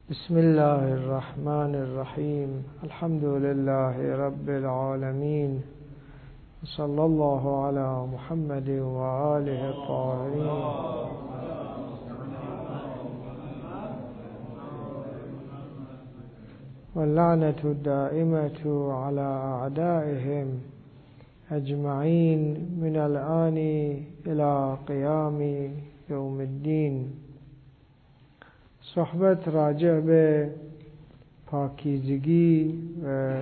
بسم الله الرحمن الرحیم. الحمد لله رب العالمین، صلی الله علی محمد و آله الطاهرین. واللعنة الدائمة على أعدائهم اجمعین من الآن إلى قیام یوم الدین. صحبت راجع به پاکیزگی و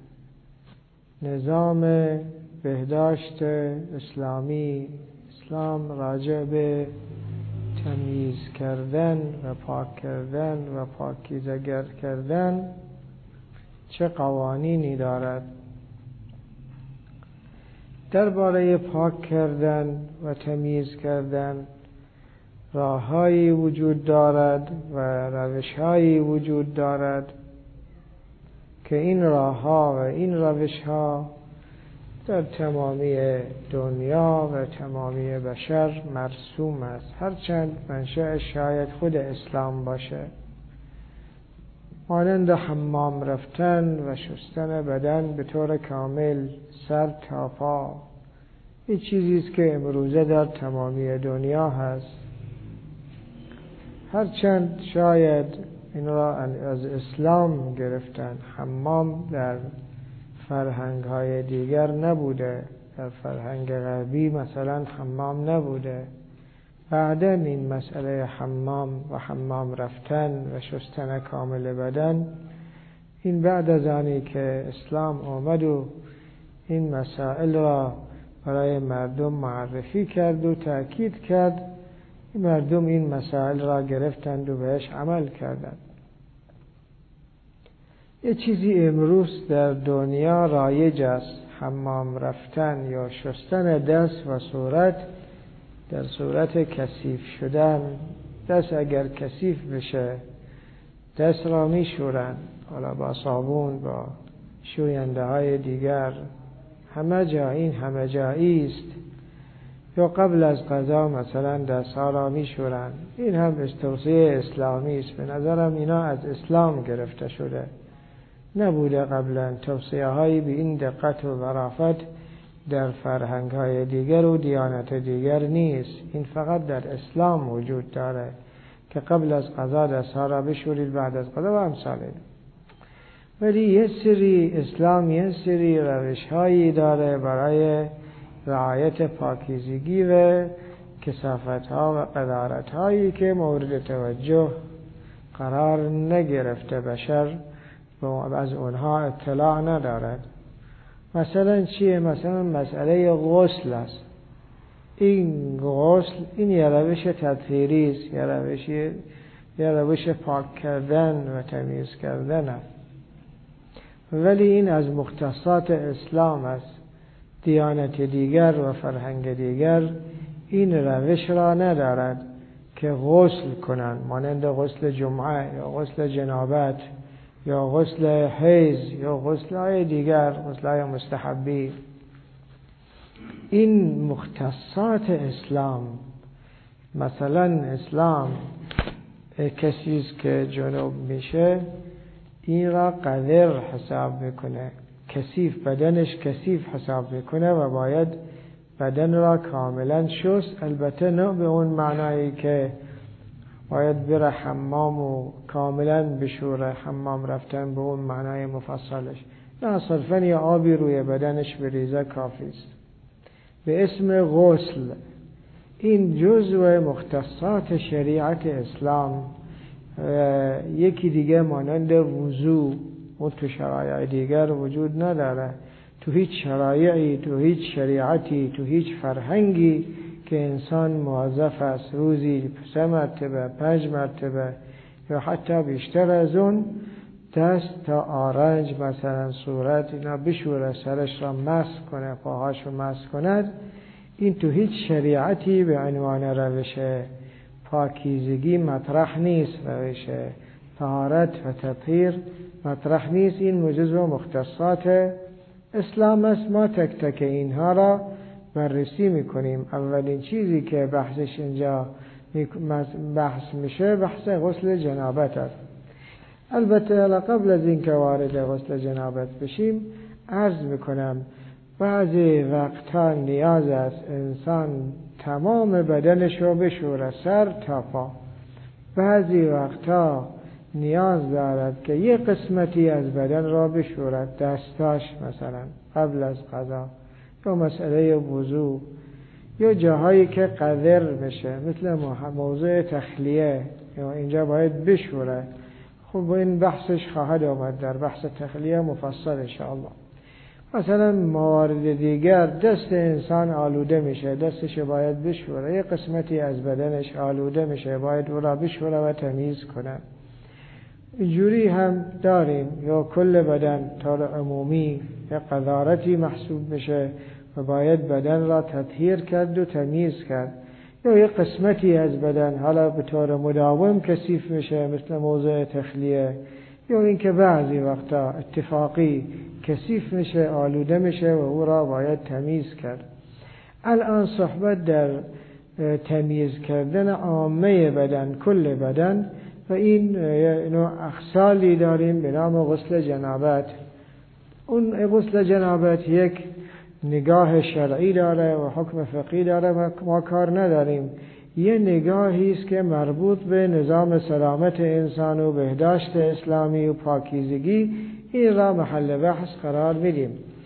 نظام بهداشت اسلامی. اسلام راجع به تمیز کردن و پاک کردن و پاکیزه کردن چه قوانینی دارد؟ درباره پاک کردن و تمیز کردن راههایی وجود دارد و روشهایی وجود دارد که این راهها و این روشها در تمامی دنیا و تمامی بشر مرسوم است، هرچند منشأ شاید خود اسلام باشه، مانند حمام رفتن و شستن بدن به طور کامل سر تا پا. این چیزی است که امروزه در تمامی دنیا هست، هرچند شاید این را از اسلام گرفتن. حمام در فرهنگ‌های دیگر نبوده، در فرهنگ غربی مثلا حمام نبوده. بعداً این مسئله حمام و حمام رفتن و شستن کامل بدن، این بعد از آنی که اسلام آمد و این مسائل را برای مردم معرفی کرد و تأکید کرد، مردم این مسائل را گرفتند و بهش عمل کردند. یه چیزی امروز در دنیا رایج است، حمام رفتن یا شستن دست و صورت در صورت کثیف شدن. دست اگر کثیف بشه دست را می شورن، حالا با صابون، با شوینده های دیگر، همه جا این همه جایی است. یا قبل از غذا مثلا دست ها را می شورن. این هم توصیه اسلامی است. به نظرم اینا از اسلام گرفته شده، نبوده قبلا. توصیه هایی به این دقت و ظرافت در فرهنگ های دیگر و دیانت دیگر نیست. این فقط در اسلام وجود داره که قبل از غذا دست ها را بشورید، بعد از غذا و امثال. ولی یه سری اسلام یه سری روش هایی داره برای رعایت پاکیزگی و کثافت ها و قذارت هایی که مورد توجه قرار نگرفته، بشر از اونها اطلاع ندارد. مثلا چیه؟ مثلا مسئله غسل است. این غسل این یه روش تطهیری است، یه روش پاک کردن و تمیز کردن است، ولی این از مختصات اسلام است. دیانت دیگر و فرهنگ دیگر این روش را ندارد که غسل کنند، مانند غسل جمعه یا غسل جنابت یا غسل حیض یا غسل‌های دیگر، غسل‌های مستحبی. این مختصات اسلام. مثلا اسلام کسی که جنوب میشه این را قذر حساب میکنه، کثیف، بدنش کثیف حساب میکنه و باید بدن را کاملا شست. البته نه به اون معنایی که باید بره حمام و کاملا بشوره، حمام رفتن به اون معنای مفصلش نه، صرفا یه آبی روی بدنش بریزه کافی است. به اسم غسل. این جزء مختصات شریعت اسلام. یکی دیگه مانند وضو، اون تو شرایع دیگر وجود نداره. تو هیچ شرایعی، تو هیچ شریعتی، تو هیچ فرهنگی که انسان موظف است روزی 3 مرتبه 5 مرتبه یا حتی بیشتر از اون دست تا آرنج مثلا صورت اینا بشوره، سرش را مسح کنه، پاهاش را مسح کند. این تو هیچ شریعتی به عنوان روش پاکیزگی مطرح نیست، روش طهارت و تطهیر مطرح نیست. این جزو مختصات اسلام است. ما تک تک اینها را بررسی میکنیم. اولین چیزی که بحثش اینجا بحث میشه بحث غسل جنابت است. البته قبل از اینکه وارد غسل جنابت بشیم عرض میکنم بعضی وقتا نیاز است انسان تمام بدنش رو بشوره سر تا پا. بعضی وقتا نیاز دارد که یه قسمتی از بدن را بشورد، دستاش مثلا قبل از غذا، یا مسئله وضو، یا جاهایی که قذر بشه مثل موضوع تخلیه، یا اینجا باید بشوره. خب این بحثش خواهد آمد در بحث تخلیه مفصل انشاءالله. مثلا موارد دیگر دست انسان آلوده میشه، دستش باید بشوره، یه قسمتی از بدنش آلوده میشه، باید او را بشوره و تمیز کنه. اینجوری هم داریم، یا کل بدن طور عمومی یه قذارتی محسوب میشه و باید بدن را تطهیر کرد و تمیز کرد، یا یه قسمتی از بدن حالا به طور مداوم کثیف میشه مثل موضوع تخلیه، یا اینکه بعضی وقتا اتفاقی کثیف میشه، آلوده میشه و او را باید تمیز کرد. الان صحبت در تمیز کردن عامه بدن، کل بدن، و این نوع اخصالی داریم به نام غسل جنابت. اون غسل جنابت یک نگاه شرعی داره و حکم فقهی داره و ما کار نداریم. یه نگاهی است که مربوط به نظام سلامت انسان و بهداشت اسلامی و پاکیزگی، این را محل بحث قرار میدیم.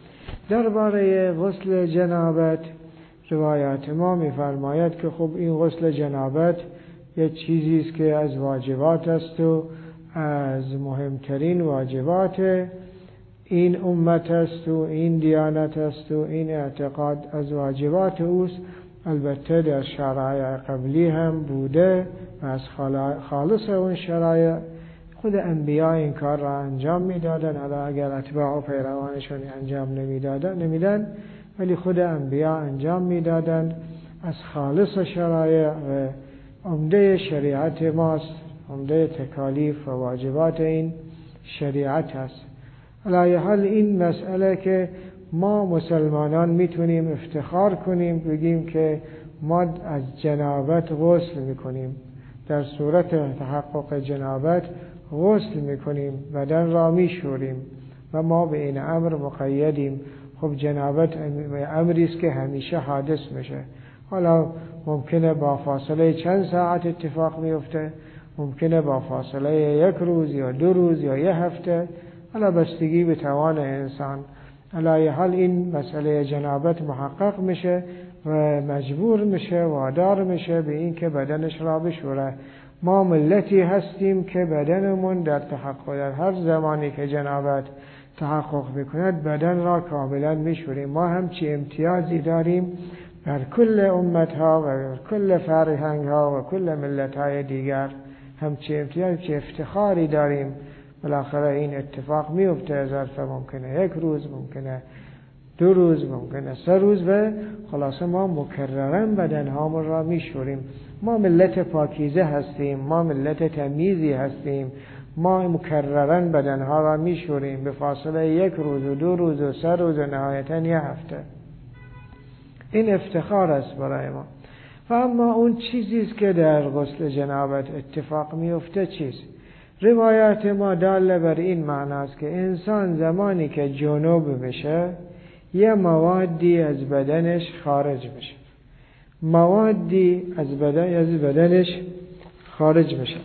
درباره غسل جنابت روایات ما می‌فرماید که خب این غسل جنابت یه چیزی است که از واجبات است و از مهمترین واجبات این امت است و این دیانت است و این اعتقاد از واجبات اوست. البته در شرایع قبلی هم بوده و از خالص اون شرایع خود انبیاء این کار را انجام میدادن. حالا اگر اتباع و پیروانشون انجام نمیدن ولی خود انبیاء انجام میدادن، از خالص شرایع و عمده شریعت ماست، عمده تکالیف و واجبات این شریعت است. علی حال این مسئله که ما مسلمانان میتونیم افتخار کنیم بگیم که ما از جنابت غسل میکنیم، در صورت تحقق جنابت غسل میکنیم، بدن را میشوریم و ما به این امر مقیدیم. خب جنابت امری است که همیشه حادث میشه. حالا ممکنه با فاصله چند ساعت اتفاق میفته، ممکنه با فاصله 1 روز یا 2 روز یا 1 هفته، حالا بستگی به توان انسان. علی حال این مسئله جنابت محقق میشه و مجبور میشه، وادار میشه به این که بدنش را بشوره. ما ملتی هستیم که بدنمون در تحقق، در هر زمانی که جنابت تحقق میکند بدن را کاملا میشوریم. ما همچی امتیازی داریم بر کل امتها و بر کل فرهنگها و کل ملتهای دیگر، همچی امتیازی که افتخاری داریم. بالاخره این اتفاق میفته، ظرف ممکنه 1 روز، ممکنه 2 روز، ممکنه 3 روز، و خلاصه ما مکررا بدنهامون را میشوریم. ما ملت پاکیزه هستیم، ما ملت تمیزی هستیم، ما مکررا بدنها را میشوریم به فاصله 1 روز و 2 روز و 3 روز و نهایتا 1 هفته. این افتخار است برای ما. و اما اون چیزیست که در غسل جنابت اتفاق میفته چیست؟ روایات ما داله بر این معناست که انسان زمانی که جنوب بشه یه موادی از بدنش خارج بشه، موادی از بدنش خارج بشه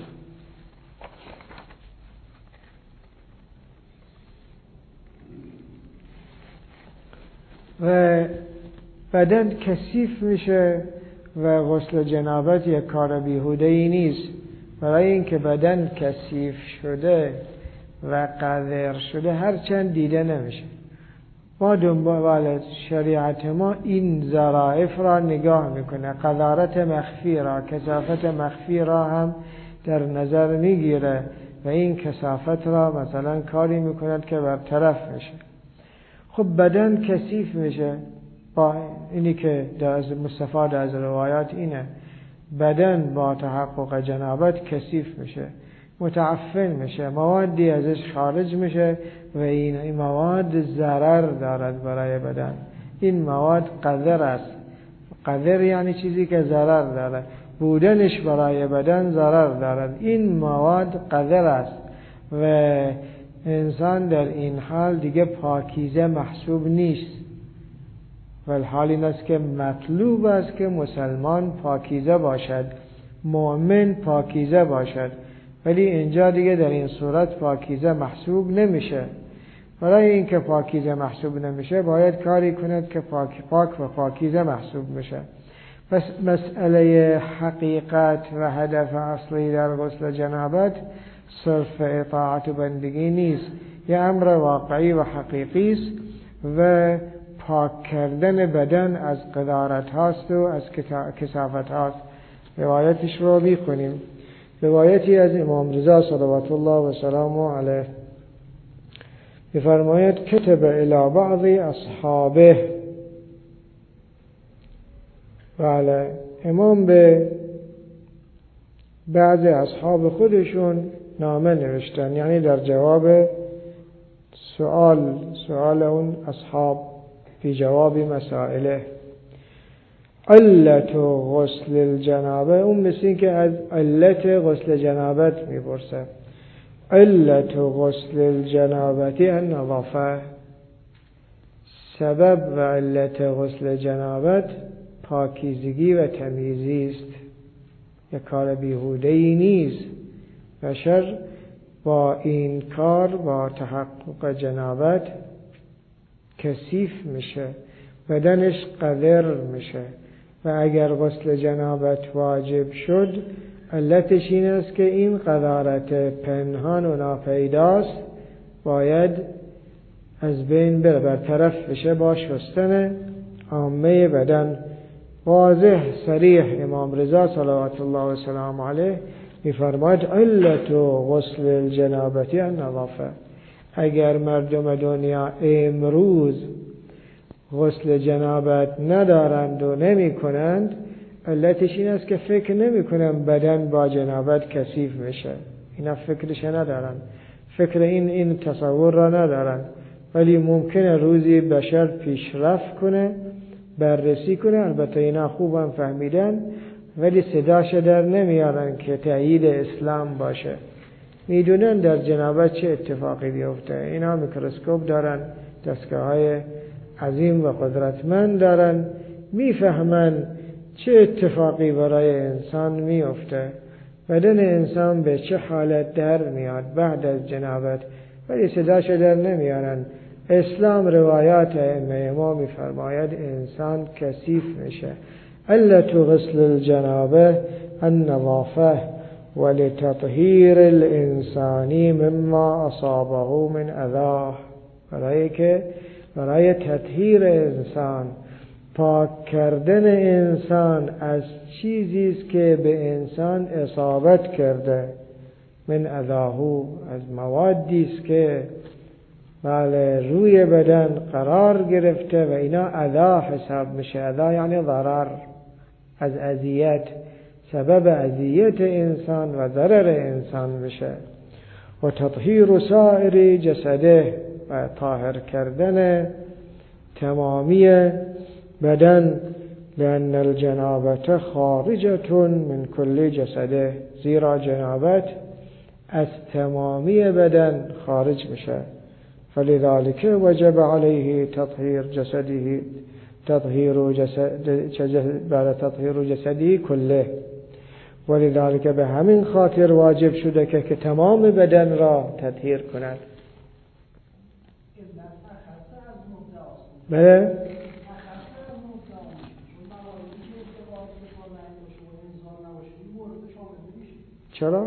و بدن کثیف میشه. و غسل جنابت یک کار بیهوده‌ای نیست. برای اینکه بدن کثیف شده و قذر شده هرچند دیده نمیشه، ما دنبال شریعت ما این ظرافت را نگاه میکنه، قذارت مخفی را، کثافت مخفی را هم در نظر میگیره و این کثافت را مثلا کاری میکند که برطرف میشه. خب بدن کثیف میشه، با اینی که از مستفاد از روایات اینه، بدن با تحقق جنابت کثیف میشه، متعفن میشه، موادی ازش خارج میشه و این مواد ضرر دارد برای بدن. این مواد قذر است. قذر یعنی چیزی که ضرر داره، بودنش برای بدن ضرر دارد. این مواد قذر است و انسان در این حال دیگه پاکیزه محسوب نیست. ولی حال این است که مطلوب است که مسلمان پاکیزه باشد، مؤمن پاکیزه باشد، ولی اینجا دیگه در این صورت پاکیزه محسوب نمیشه. برای اینکه پاکیزه محسوب نمیشه باید کاری کند که پاک و پاکیزه محسوب میشه. پس مسئله حقیقت و هدف اصلی در غسل جنابت صرف اطاعت و بندگی نیست، یه امر واقعی و حقیقی است و پاک کردن بدن از قذارت هاست و از کثافت هاست. روایتش رو میخونیم. روایتی از امام رضا صلوات الله و سلامه علیه می‌فرماید کتب الی بعض اصحابه، بله، امام به بعض اصحاب خودشون نامه نوشتن، یعنی در جواب سؤال اون اصحاب فی جواب مسائله. علت غسل الجنابه، اون مثل این که از علت غسل جنابت میپرسه. علت غسل الجنابه النظافه، سبب و علت غسل جنابت پاکیزگی و تمیزی است. یک کار بیهوده‌ای نیست. بشر با این کار، با تحقق جنابت کثیف میشه، بدنش قذر میشه و اگر غسل جنابت واجب شد علتش این است که این قذارت پنهان و ناپیداست باید از بین بره، برطرف بشه با شستن عامه بدن. واضح صریح امام رضا صلوات الله و سلام علیه می‌فرماید علت غسل الجنابه النظافه. اگر مردم دنیا امروز غسل جنابت ندارند و نمی کنند، علتش این است که فکر نمی کنند بدن با جنابت کثیف میشه. اینا فکرش ندارن، فکر این تصور را ندارن، ولی ممکنه روزی بشر پیشرفت کنه، بررسی کنه. البته اینا خوبم فهمیدن ولی صداش در نمیارن که تأیید اسلام باشه. میدونن در جنابت چه اتفاقی بیفته. اینا میکروسکوپ دارن، دستگاه‌های عظیم و قدرتمند دارن، میفهمن چه اتفاقی برای انسان میفته، بدن انسان به چه حالت در میاد بعد از جنابت، ولی صداش در نمیارن. اسلام روایات ائمه ما میفرماید انسان کثیف میشه. علت غسل الجنابه النظافه ولتطهیر الانسانی مما اصابه من اذاه، برای تطهیر انسان، پاک کردن انسان از چیزی است که به انسان اصابت کرده، من اذاهو، از موادی است که بله روی بدن قرار گرفته و اینا اذا حساب میشه. اذا یعنی ضرر، از اذیت، سبب اذیت انسان و ضرر انسان میشه. و تطهیر سائر جسده، و طاهر کردن تمامی بدن، لأن الجنابة خارجة من كل جسده، زیرا جنابت از تمامی بدن خارج میشه. فلذلك وجب عليه تطهير جسده كله، ولذلك به همین خاطر واجب شده که تمام بدن را تطهیر کند. بله چرا؟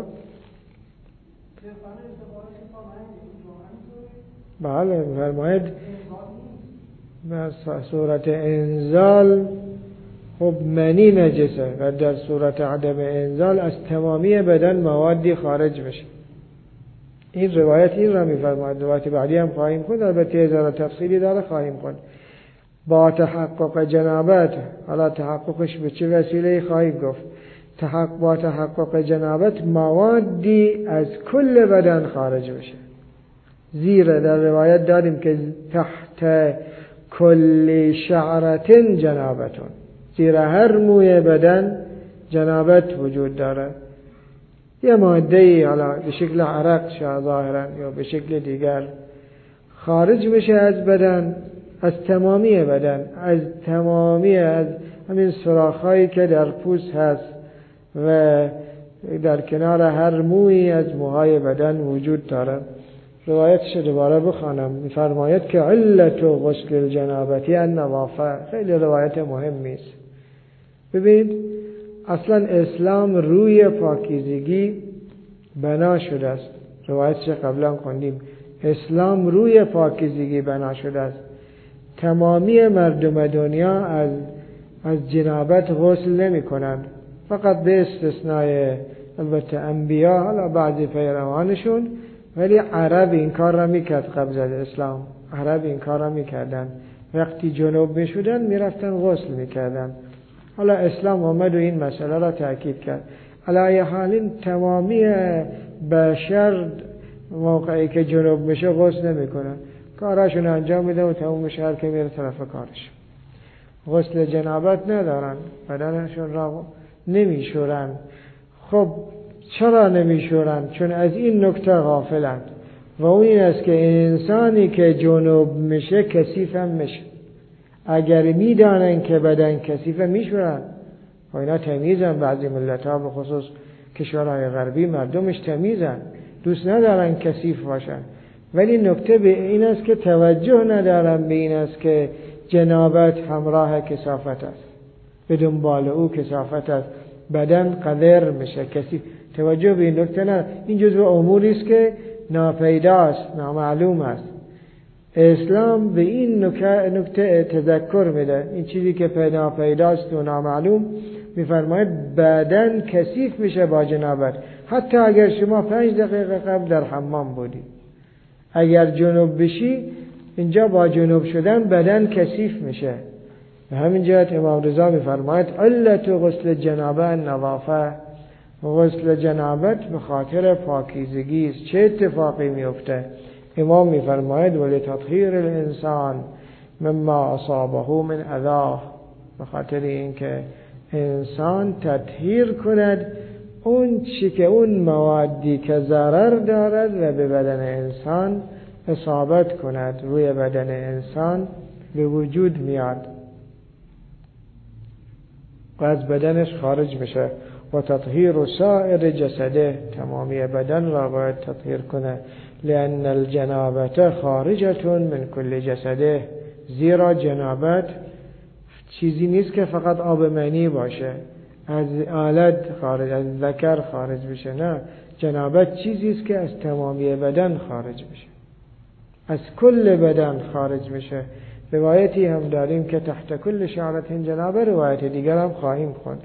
بله فرماید در صورت انزال خب منی نجسه و در صورت عدم انزال از تمامی بدن موادی خارج میشه. این روایت این را میفرماید. روایت بعدی هم خواهیم خوند، البته ذره تفصیلی داره خواهیم خوند. با تحقق جنابت، حالا تحققش به چه وسیله خواهیم گفت. با تحقق جنابت موادی از کل بدن خارج میشه. زیرا در روایت داریم که تحت کل شعرت جنابتون، زیرا هر موی بدن جنابت وجود داره. یه ماده‌ای حالا به شکل عرق شاید ظاهرا یا به شکل دیگر خارج میشه از بدن، از تمامی بدن، از همین سوراخ‌هایی که در پوست هست و در کنار هر مویی از موهای بدن وجود دارد. روایتش دوباره بخوانم. می‌فرماید که علت غسل الجنابه النظافه. خیلی روایت مهمی است. ببینید اصلا اسلام روی پاکیزگی بنا شده است. روایتش قبلا خوندیم. اسلام روی پاکیزگی بنا شده است. تمامی مردم دنیا از جنابت غسل نمی کنند، فقط به استثنای البته انبیا، حالا بعضی پیروانشون، ولی عرب این کار را میکرد. قبل از اسلام عرب این کار را میکردن، وقتی جنوب میشدن میرفتن غسل میکردن. حالا اسلام آمد و این مسئله را تأکید کرد. علی حال تمامی بشر موقعی که جنوب میشه غسل نمیکنن، کاراشون انجام میدن و تموم میشه، هر که میره طرف کارش. غسل جنابت ندارن، بدنشون را نمیشورن. خب چرا نمیشورن؟ چون از این نکته غافلند و اون این است که انسانی که جنوب میشه کثیف هم میشه. اگر میدانن که بدن کثیفه میشورن. و اینا تمیزن. بعضی ملت ها به خصوص کشورهای غربی مردمش تمیزن، دوست ندارن کثیف باشن. ولی نکته به این است که توجه ندارن به این است که جنابت همراه کثافت است، به دنبال او کثافت است، بدن قذر میشه، کثیف. توجه به این نکته نه. این جزو اموری است که ناپیداست، نامعلوم است. اسلام به این نکته تذکر میده. این چیزی که ناپیداست و نامعلوم، میفرماید بدن کثیف میشه با جنابت. حتی اگر شما 5 دقیقه قبل در حمام بودی، اگر جنوب بشی، اینجا با جنوب شدن بدن کثیف میشه. به همین جهت امام رضا میفرماید علت غسل جنابه النظافه. غسل جنابت به خاطر پاکیزگی است. چه اتفاقی میفته؟ امام میفرماید ولتطهیر الانسان مما اصابه من اذاه. به خاطر اینکه انسان تطهیر کند اون چی که اون موادی که ضرر دارد و به بدن انسان اصابت کند، روی بدن انسان به وجود میاد و از بدنش خارج میشه. و تطهیر سائر جسده، تمامی بدن را باید تطهیر کنه. لأن الجنابت خارجة من کل جسده. زیرا جنابت چیزی نیست که فقط آب منی باشه، از آلت خارج، از ذکر خارج بشه. نه، جنابت چیزی است که از تمامی بدن خارج بشه، از کل بدن خارج میشه. روایتی هم داریم که تحت کل شعرة جنابه، روایت دیگر هم خواهیم خوند.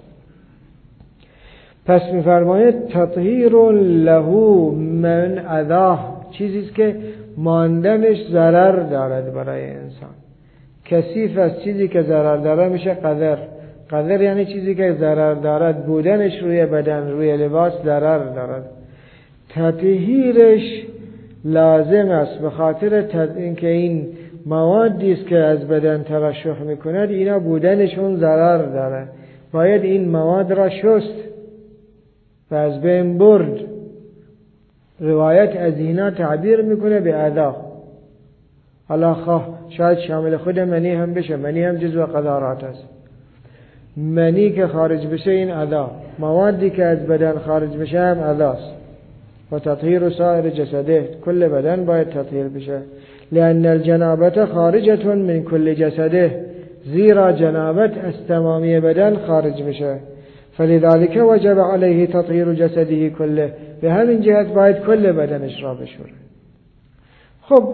پس می‌فرماید تطهیر له من اذاه، چیزی است که ماندنش ضرر دارد برای انسان. کثیف از چیزی که ضرر داره میشه قذر. قذر یعنی چیزی که ضرر دارد، بودنش روی بدن، روی لباس ضرر دارد. تطهیرش لازم است به خاطر اینکه این موادی است که از بدن ترشح میکند، اینا بودنشون ضرر داره. باید این مواد را شست و از بین برد. روایت از اینا تعبیر میکنه به اذا. حالا شاید شامل خود منی هم بشه، منی هم جزو قذارات است. منی که خارج بشه این اذا، موادی که از بدن خارج بشه هم اذاست. و تطهیر سایر جسده، کل بدن باید تطهیر بشه. لأن الجنابت خارجة من کل جسده، زیرا جنابت از تمامی بدن خارج میشه. فلذلك وجب علیه تطهیر جسده کله، به همین جهت باید کل بدنش را بشوره. خب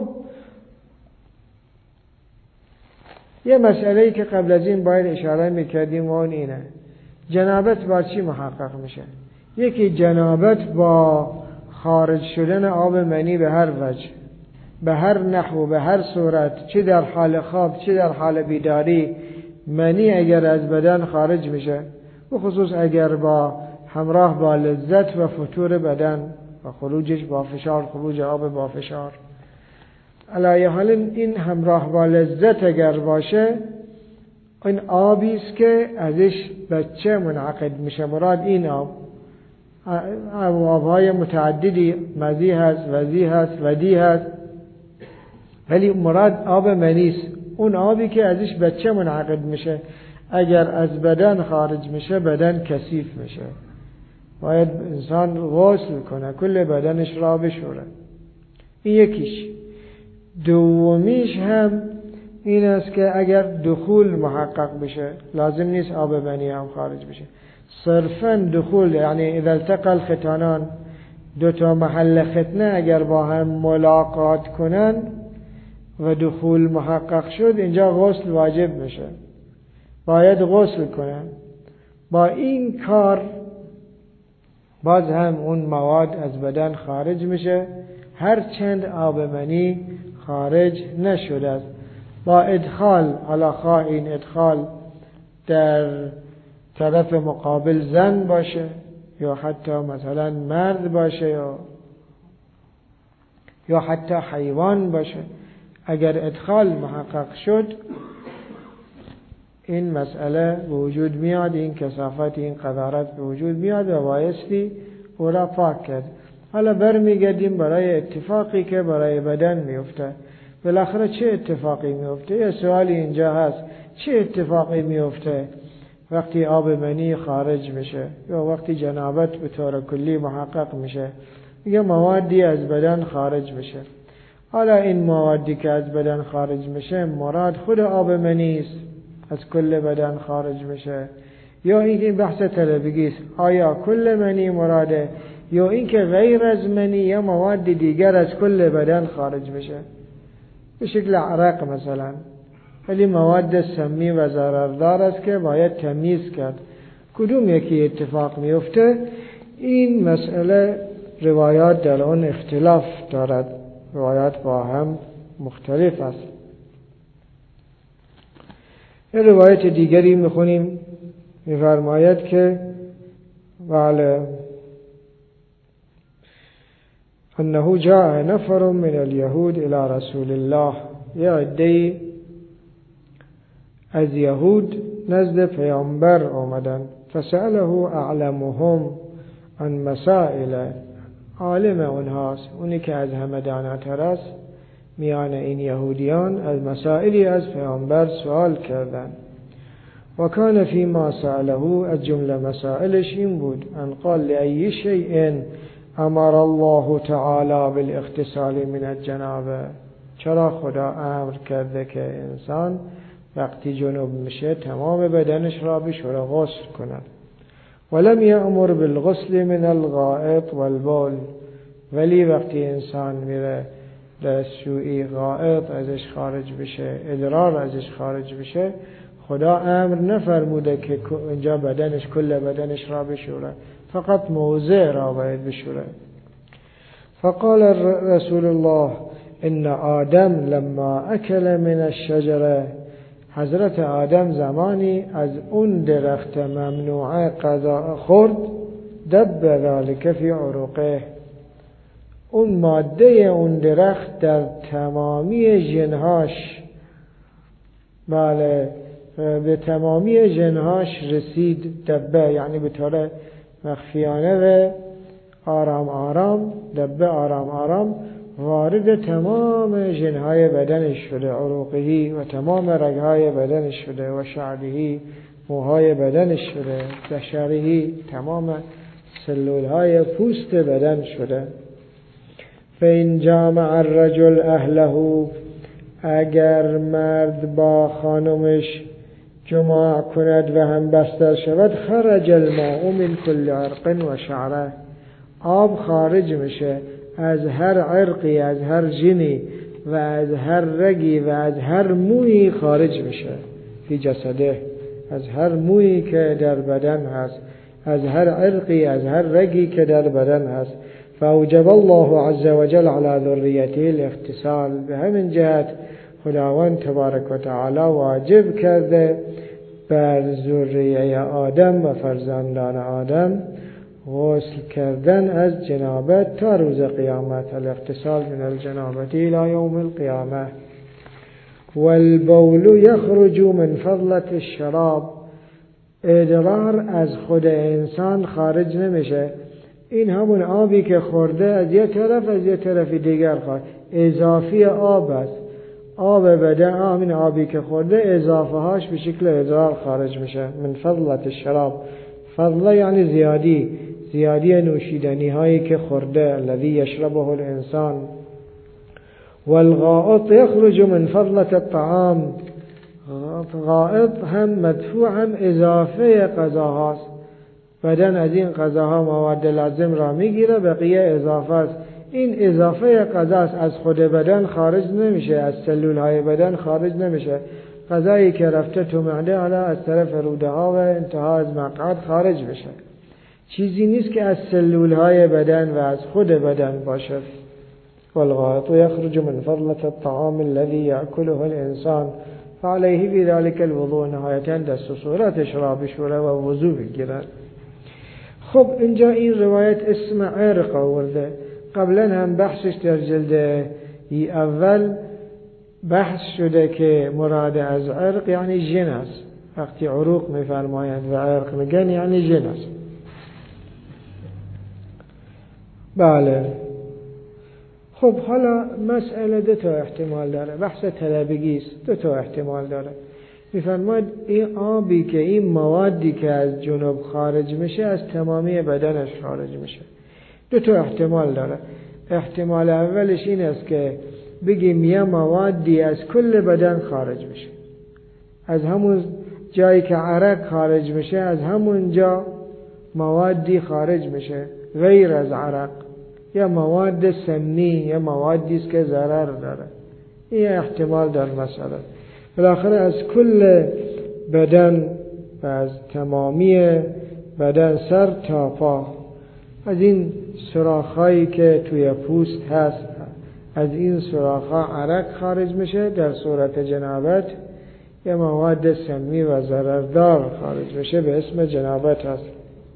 یه مسئله‌ای که قبل از این باید اشاره میکردیم و اون اینه: جنابت با چی محقق میشه؟ یکی جنابت با خارج شدن آب منی به هر وجه، به هر نحو، به هر صورت، چه در حال خواب چه در حال بیداری، منی اگر از بدن خارج میشه، و خصوص اگر با همراه با لذت و فتور بدن و خروجش با فشار، خروج آب با فشار، علی حال این همراه با لذت اگر باشه، این آبی است که ازش بچه منعقد میشه. مراد این آب، آبهای متعددی مزی هست، وزی هست، ودی هست، ولی مراد آب منی است. اون آبی که ازش بچه منعقد میشه اگر از بدن خارج میشه بدن کثیف میشه، باید انسان غسل کنه، کل بدنش را بشوره. این یکیش. دومیش هم این است که اگر دخول محقق بشه لازم نیست آب منی هم خارج بشه، صرفا دخول، یعنی اذا التقى الختانان، دو تا محل ختنه اگر با هم ملاقات کنن و دخول محقق شد اینجا غسل واجب میشه، باید غسل کنن. با این کار باز هم اون مواد از بدن خارج میشه هرچند آب منی خارج نشده است. با ادخال، حالا خواه این ادخال در طرف مقابل زن باشه یا حتی مثلا مرد باشه یا حتی حیوان باشه، اگر ادخال محقق شد این مسئله به وجود میاد، این کثافت، این قذارت به وجود میاد و بایستی او را پاک کرد. حالا برمیگردیم برای اتفاقی که برای بدن میفته. بالاخره چه اتفاقی میفته؟ یه سوالی اینجا هست، چه اتفاقی میفته وقتی آب منی خارج میشه یا وقتی جنابت به طور کلی محقق میشه؟ یه موادی از بدن خارج میشه. حالا این موادی که از بدن خارج میشه مراد خود آب منی است از کل بدن خارج میشه، یا اینکه بحث طلبگی است، آیا کل منی مراده یا اینکه غیر از منی یا مواد دیگر از کل بدن خارج میشه به شکل عرق مثلا، ولی مواد سمی و ضرردار است که باید تمیز کرد. کدوم یکی اتفاق میفته؟ این مسئله روایات در آن اختلاف دارد، روایات با هم مختلف است. یه روایت دیگری میخونیم، میفرماید که بله انه جاء نفر من اليهود الى رسول الله، یا عده‌ای از یهود نزد پیامبر آمدن، فسأله اعلمهم عن مسائل، عالم اونهاست، اونی که از همه داناتر است میان این یهودیان، از مسائلی از پیامبر سوال کردن. و کان فی ما سأله، از جمله مسائلش این بود، ان قال لأی شیء امر الله تعالی بالاغتسال من الجنابه، چرا خدا امر کرده که انسان وقتی جنوب میشه تمام بدنش را بشوره، غسل کند. ولم یأمر بالغسل من الغائط والبول، ولی وقتی انسان میره دستشویی غائط ازش خارج بشه، ادرار ازش خارج بشه، خدا امر نفرموده که اینجا بدنش کل بدنش را بشوره، فقط موضع را باید بشوره. فقال رسول الله ان آدم لما اکل من الشجره، حضرت آدم زمانی از اون درخت ممنوعه غذا خورد، دب ذلك فی عروقه، اون ماده اون درخت در تمامی ژنهاش، بله به تمامی ژنهاش رسید. دبه یعنی به طور مخفیانه و آرام آرام، دبه آرام آرام وارد تمام ژنهای بدنش شده، عروقهی و تمام رگهای بدنش شده، و شعرهی موهای بدنش شده، بشرهی تمام سلولهای پوست بدن شده. فین جامع الرجل اهله، اگر مرد با خانمش جماع کند و هم بستر شود، خرج الماء من کل عرق و شعره، آب خارج میشه از هر عرقی، از هر جنی و از هر رگی و از هر مویی خارج میشه فی جسده، از هر مویی که در بدن هست، از هر عرقی، از هر رگی که در بدن هست. فاوجب الله عز وجل على ذریته الاغتسال، به همین جهت خداوند تبارک و تعالی واجب کرده بر ذریه آدم و فرزندان آدم غسل کردن از جنابت تا روز قیامت، الاغتسال من الجنابت الى یوم القیامه. والبول یخرج من فضلة الشراب، ادرار از خود انسان خارج نمیشه، این همون آبی که خورده از یه طرف از یه طرف دیگر خورد، اضافی آب است. آب بدن، همین آبی که خورده اضافه هاش به شکل ادرار خارج میشه. من فضلت الشراب، فضله یعنی زیادی نوشیدنی هایی که خورده. الذي يشربه الانسان. والغائط يخرج من فضلة الطعام. غائط هم مدفوع هم اضافه غذاهاست. بدن از این غذاها مواد لازم را میگیره، بقیه اضافه است. این اضافه غذاست، از خود بدن خارج نمیشه، از سلول های بدن خارج نمیشه. غذایی که رفته تو معده حالا از طرف روده ها و انتها از مقعد خارج بشه، چیزی نیست که از سلول های بدن و از خود بدن باشد. والغائط يخرج من فضلة الطعام الذي يأكله الإنسان فعليه في ذلك الوضوء. نهایتاً دست و صورتش را بشوره و وضو بگیره. خب اینجا این روایت اسم عرق آورده. قبلا هم بحثش در جلد اول بحث شده که مراد از عرق یعنی جن است. وقتی عروق میفرمایند و عرق میگن یعنی جن است. بله. خب حالا مسئله دو تا احتمال داره. بحث طلبگی است، دو تا احتمال داره. میفرماید این آبی که این موادی که از جنوب خارج میشه از تمامی بدنش خارج میشه. دو تا احتمال داره. احتمال اولش این است که بگیم یه موادی از کل بدن خارج میشه. از همون جایی که عرق خارج میشه از همون جا موادی خارج میشه غیر از عرق. یا مواد سمی، یا موادی است که ضرر داره. این احتمال در مسئله. بالاخره از کل بدن و از تمامی بدن سر تا پا، از این سوراخ‌هایی که توی پوست هست، از این سوراخ‌ها عرق خارج میشه در صورت جنابت، یا مواد سمی و ضرردار خارج میشه به اسم جنابت هست.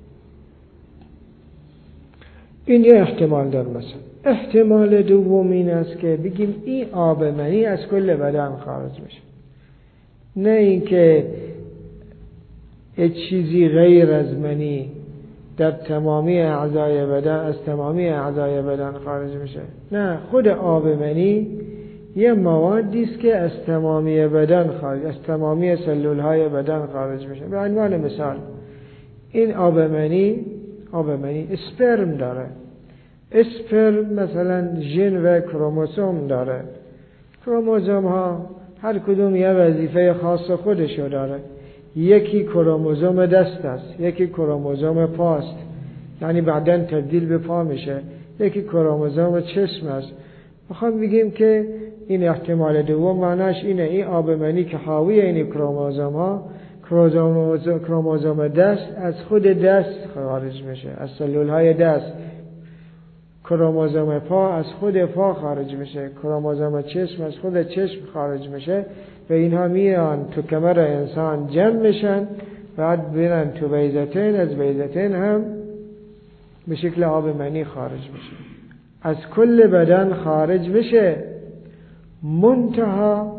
این یه احتمال در مثلا. احتمال دوم این است که بگیم این آب منی از کل بدن خارج میشه، نه اینکه یک چیزی غیر از منی در تمامی اعضای بدن از تمامی اعضای بدن خارج میشه. نه، خود آب منی یه موادی است که از تمامی بدن خارج، از تمامی سلول های بدن خارج میشه. به عنوان مثال این آب منی اسپرم داره. اسپرم مثلا ژن و کروموزوم داره. کروموزوم ها هر کدوم یه وظیفه خاص خودشو داره. یکی کروموزوم دست است، یکی کروموزوم پاست، یعنی بعداً تبدیل به پا میشه. یکی کروموزوم چشم است. میخوام بگیم که این احتمال دوم معناش اینه این آب منی که حاوی این کروموزوم ها، کروموزوم دست از خود دست خارج میشه، از سلول های دست. کروموزوم پا از خود پا خارج میشه. کروموزوم چشم از خود چشم خارج میشه و اینها میان تو کمر انسان جمع میشن، بعد برن تو بیضتین، از بیضتین هم به شکل آب منی خارج میشه. از کل بدن خارج میشه، منتها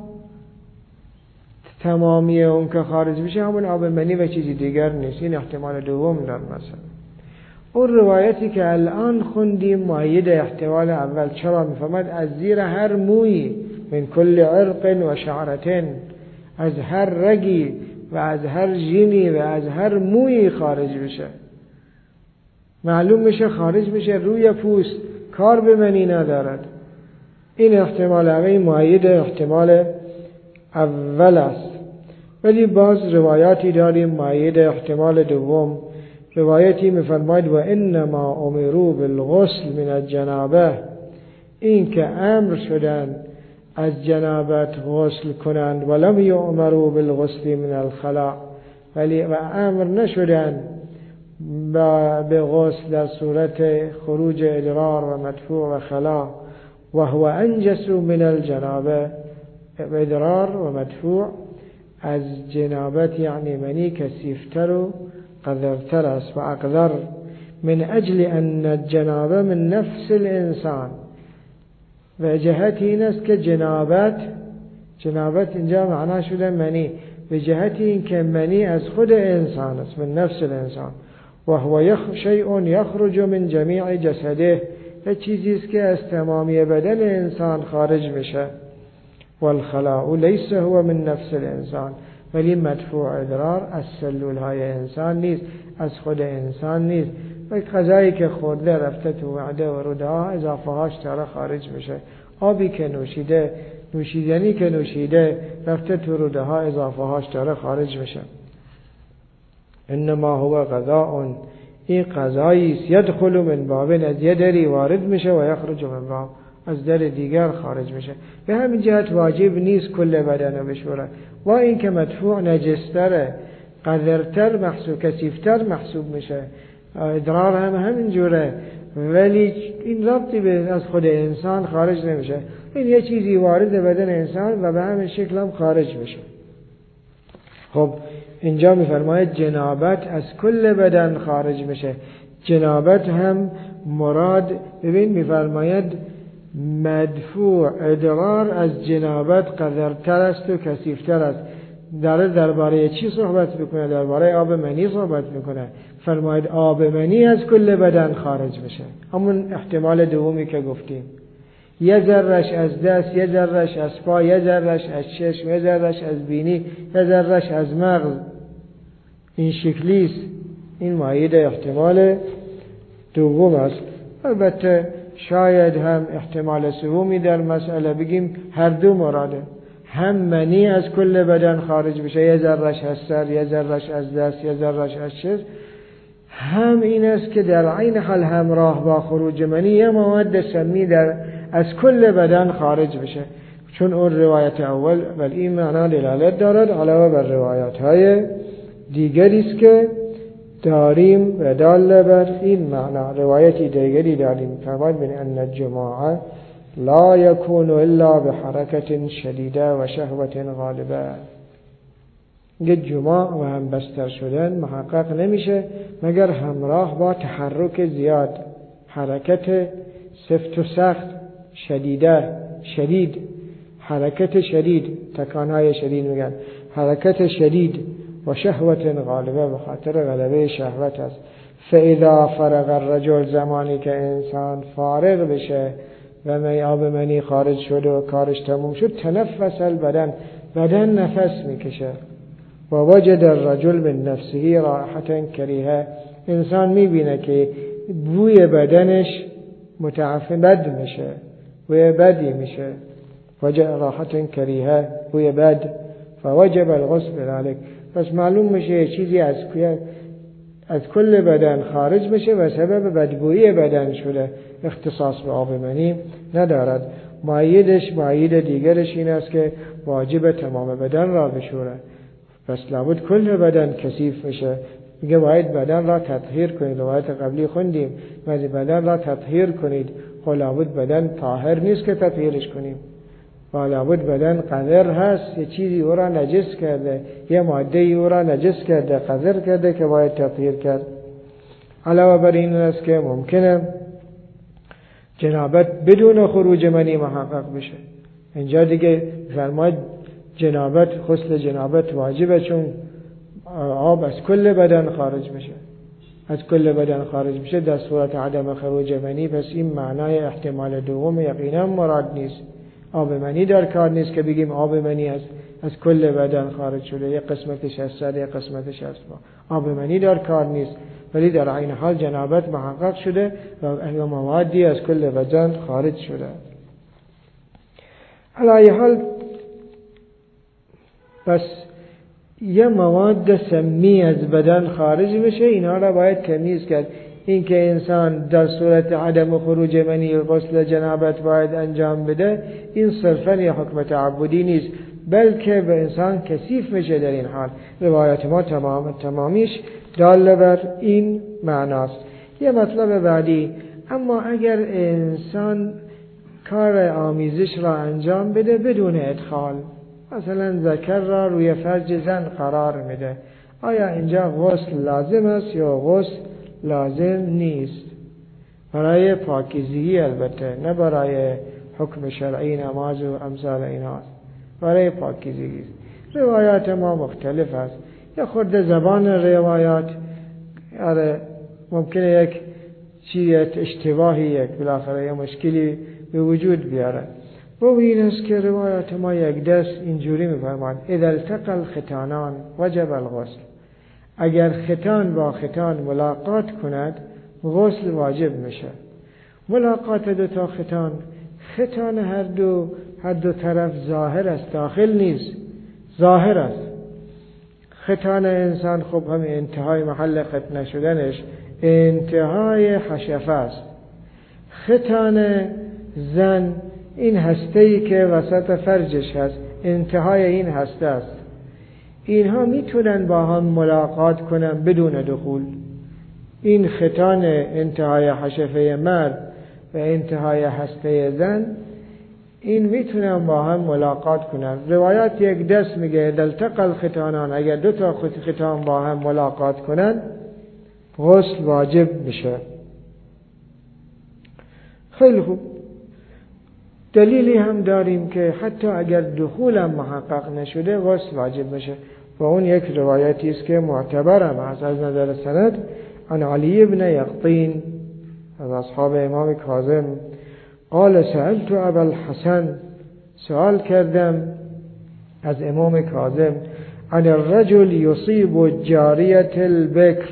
تمامی اون که خارج میشه همون آب منی و چیزی دیگر نیست. این احتمال دوم در مثلا. اون روایتی که الان خوندیم مؤید احتمال اول. چرا؟ میفهمد از زیر هر موی من کل عرق و شعرتين، از هر رگی و از هر ژنی و از هر موی خارج بشه. معلوم میشه خارج میشه روی پوست، کار به منی ندارد. این احتمال اول مؤید احتمال اول است. ولی باز روایاتی داریم مؤید احتمال دوم. روایتی میفرماید و انما امروا بالغسل من الجنابه، این که امر شدن از جنابت غسل کنند، ولم یؤمروا بالغسل من الخلاء، ولی و امر نشدن به غسل در صورت خروج ادرار و مدفوع و خلا، و هو انجس من الجنابه. ادرار و مدفوع از جنابت یعنی منی کثیفتر و قذرتر است و اقذر، من اجل ان الجنابه من نفس الانسان. و جهت این است که جنابت اینجا معنا شده منی، به جهت این که منی از خود انسان است، من نفس الانسان. و هو شیء یخرج من جمیع جسده، یه چیزی است که از تمامی بدن انسان خارج میشه. والخلاء لیس هو من نفس الانسان، ولی مدفوع ادرار از سلول های انسان نیست، از خود انسان نیست. و غذایی که خورده رفته تو معده و روده ها، اضافه هاش داره خارج میشه. آبی که نوشیده، نوشیدنی که نوشیده رفته تو روده ها، اضافه هاش داره خارج میشه. انما هو غذاء، این غذایی است، یدخل من باب، از یه دری وارد میشه و یخرج من باب، از در دیگر خارج میشه. به همین جهت واجب نیست کل بدن رو بشوره. و این که مدفوع نجستره، قذرتر محسوب، کثیفتر محسوب میشه. ادرار هم همین جوره، ولی این ربطی به از خود انسان خارج نمیشه. این یه چیزی وارد بدن انسان و به همین شکل هم خارج میشه. خب اینجا میفرماید جنابت از کل بدن خارج میشه. جنابت هم مراد، ببین میفرماید مدفوع ادرار از جنابت قذرتر است و کثیفتر است. درباره چی صحبت میکنه؟ درباره آب منی صحبت میکنه. فرماید آب منی از کل بدن خارج میشه. همون احتمال دومی که گفتیم، یه ذره‌اش از دست، یه ذره‌اش از پا، یه ذره‌اش از چشم، یه ذره‌اش از بینی، یه ذره‌اش از مغز، این شکلیست. این مایید احتمال دوم است. البته شاید هم احتمال سومی در مسئله بگیم هر دو مراده. هم منی از کل بدن خارج بشه، یه ذره‌اش از سر، یه ذره‌اش از دست، یه ذره‌اش از چشم. هم این است که در عین حال همراه با خروج منی یه مواد سمی از کل بدن خارج بشه. چون اون روایت اول ولی این معنا دلالت دارد، علاوه بر روایات های دیگری است که داریم و دال بر این معنا. روایتی دیگری داریم فرماید بین ان الجماعه لا يكون الا بحرکت شدیده و شهوت غالبه. یه جماع و هم بستر شدن محقق نمیشه مگر همراه با تحرک زیاد، حرکت سفت و سخت، شدیده، شدید، حرکت شدید، تکانهای شدید میگن، حرکت شدید و شهوت غالبه، به خاطر غلبه شهوت است. فاذا فرغ الرجل، زمانی که انسان فارغ بشه و آب منی خارج شد و کارش تموم شد، تنفس البدن، بدن نفس میکشه. و وجد الرجل من نفسه رائحة کریهه، انسان میبینه که بوی بدنش متعفن، بد میشه، بوی بدی میشه. وجد راحة کریهه، بوی بد. فوجب الغسل ذلك، پس معلوم میشه چیزی از کل بدن خارج میشه و سبب بدبویی بدن شده، اختصاص به آب منی ندارد. مایید دیگرش این است که واجب تمام بدن را بشوره، پس لابد کل بدن کثیف میشه. میگه باید بدن را تطهیر کنید. روایت قبلی خوندیم ولی بدن را تطهیر کنید. خب لابد بدن طاهر نیست که تطهیرش کنیم، و لابد بدن قذر هست، یه چیزی او را نجس کرده، یه ماده او را نجس کرده، قذر کرده که باید تطهیر کرد. علاوه بر این است که ممکنه جنابت بدون خروج منی محقق بشه. اینجا دیگه فرماید جنابت، غسل جنابت واجبه، چون آب از کل بدن خارج میشه. از کل بدن خارج میشه در صورت عدم خروج منی. پس این معنای احتمال دوم یقینا مراد نیست. آب منی در کار نیست که بگیم آب منی از کل بدن خارج شده، یک قسمتش از سر، یک قسمتش از پا. آب منی در کار نیست، ولی در عین حال جنابت محقق شده و موادی از کل بدن خارج شده. علی حال پس یه مواد سمی از بدن خارج بشه، اینها را باید تمیز کرد. این که انسان در صورت عدم خروج منی غسل جنابت باید انجام بده، این صرفاً یه حکم تعبدی نیست، بلکه به انسان کثیف میشه. در این حال روایات ما تمامیش دال بر این معناست. یه مطلب بعدی، اما اگر انسان کار آمیزش را انجام بده بدون ادخال، مثلا ذکر را روی فرج زن قرار میده، آیا اینجا غسل لازم است یا غسل لازم نیست؟ برای پاکیزگی البته، نه برای حکم شرعی نماز و امثال اینها، برای پاکیزگی. روایات ما مختلف است. یا خود زبان روایات ممکنه یک اشتباهی یک بالاخره یه مشکلی به وجود بیاره. و این است که روایات ما یک دست اینجوری می‌فرماید اذا التقى الختانان وجب الغسل. اگر ختان با ختان ملاقات کند غسل واجب میشه. ملاقات دو تا ختان هر دو طرف ظاهر است، داخل نیست، ظاهر است. ختان انسان خب هم انتهای محل ختنه شدنش انتهای حشفه است. ختان زن این هسته‌ای که وسط فرجش هست انتهای این هسته است. اینها میتونن با هم ملاقات کنن بدون دخول. این ختان انتهای حشفه مرد و انتهای هسته زن این میتونن با هم ملاقات کنن. روایات یک دست میگه التقى الختانان، اگر دو تا ختان با هم ملاقات کنن غسل واجب میشه. خیلی خوب. دلیلی هم داریم که حتی اگر دخول هم محقق نشده غسل واجب میشه و اون یک روایتی است که معتبر هم از نظر سند عن علی بن یقطین از اصحاب امام کاظم قال سألت ابا الحسن، سوال کردم از امام کاظم عن الرجل یصیب جاریة البکر،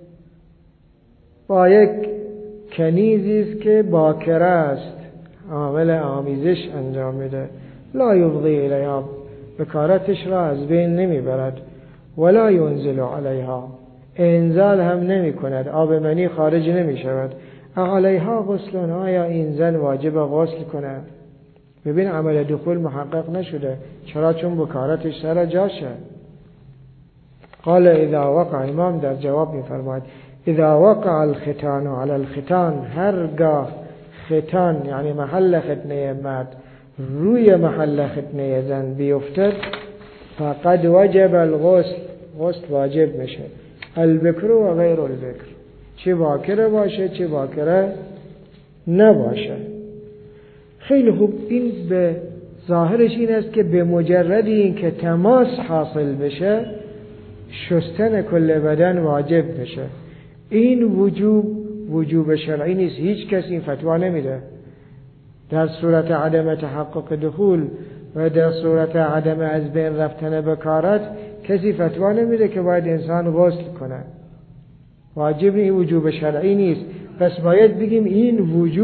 با یک کنیزی است که باکره است، عامل آمیزش انجام میده، لا یفضی الیها، بکارتش را از بین نمیبرد، ولا ینزل علیها، انزال هم نمی کند، آب منی خارج نمی شود، علیها غسلون، آیا این زن واجب غسل کند؟ ببین عمل دخول محقق نشده، چرا؟ چون بکارتش سر جاشه. قال اذا وقع، امام در جواب می فرماید اذا وقع الختان علی الختان، هرگاه ختان یعنی محل ختنه مرد روی محل ختنه زن بیفتد فقد وجب الغسل، غسل واجب میشه، البکر و غیر البکر، چه باکره باشه چه باکره نباشه. خیلی خوب. این به ظاهرش این است که به مجرد این که تماس حاصل بشه شستن کل بدن واجب بشه. این وجوب شرعی نیست، هیچ کسی این فتوا نمیده. در صورت عدم تحقق دخول و در صورت عدم از بین رفتن بکارت کسی فتوا نمیده که باید انسان غسل کنه. واجب این وجوب شرعی نیست. پس باید بگیم این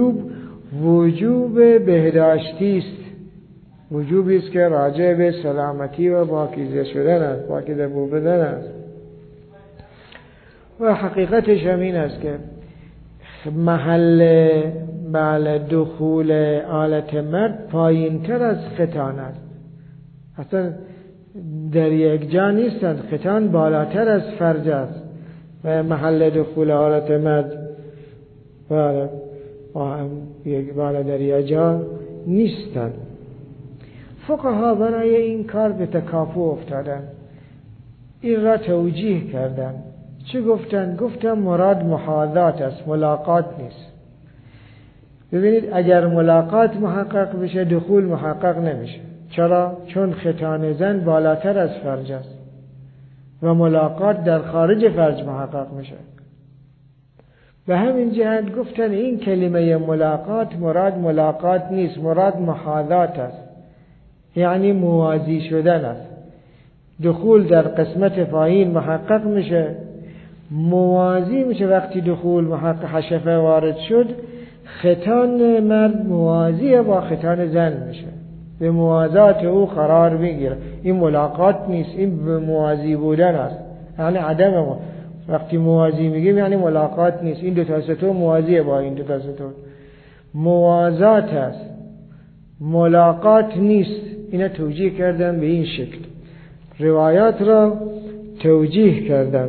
وجوب بهداشتی است، وجوبی است که راجع به سلامتی و پاکیزه شدن است، پاکیزه بودن است. و حقیقتش همین است که محل دخول آلت مرد پایین تر از ختان است. اصلا در یک جا نیستند، ختان بالاتر از فرج است و محل دخول آلت مرد بالا در یک جا نیستند. فقها برای این کار به تکافؤ افتادن، این را توجیه کردن. چه گفتن؟ گفتن مراد محاذات است، ملاقات نیست. ببینید اگر ملاقات محقق بشه دخول محقق نمیشه. چرا؟ چون ختان زن بالاتر از فرج است و ملاقات در خارج فرج محقق میشه. به همین جهت گفتن این کلمه ملاقات مراد ملاقات نیست، مراد محاذات است، یعنی موازی شدن است. دخول در قسمت پایین محقق میشه، موازی میشه. وقتی دخول محقق حشفه وارد شد ختان مرد موازی با ختان زن میشه، به موازات او قرار میگیره. این ملاقات نیست، این به موازی بودن است، یعنی عدم وقتی موازی میگیم یعنی ملاقات نیست. این دو تا ستون موازی با این دو تا ستون، موازات است، ملاقات نیست. اینا توجیه کردن به این شکل، روایات را توجیه کردن.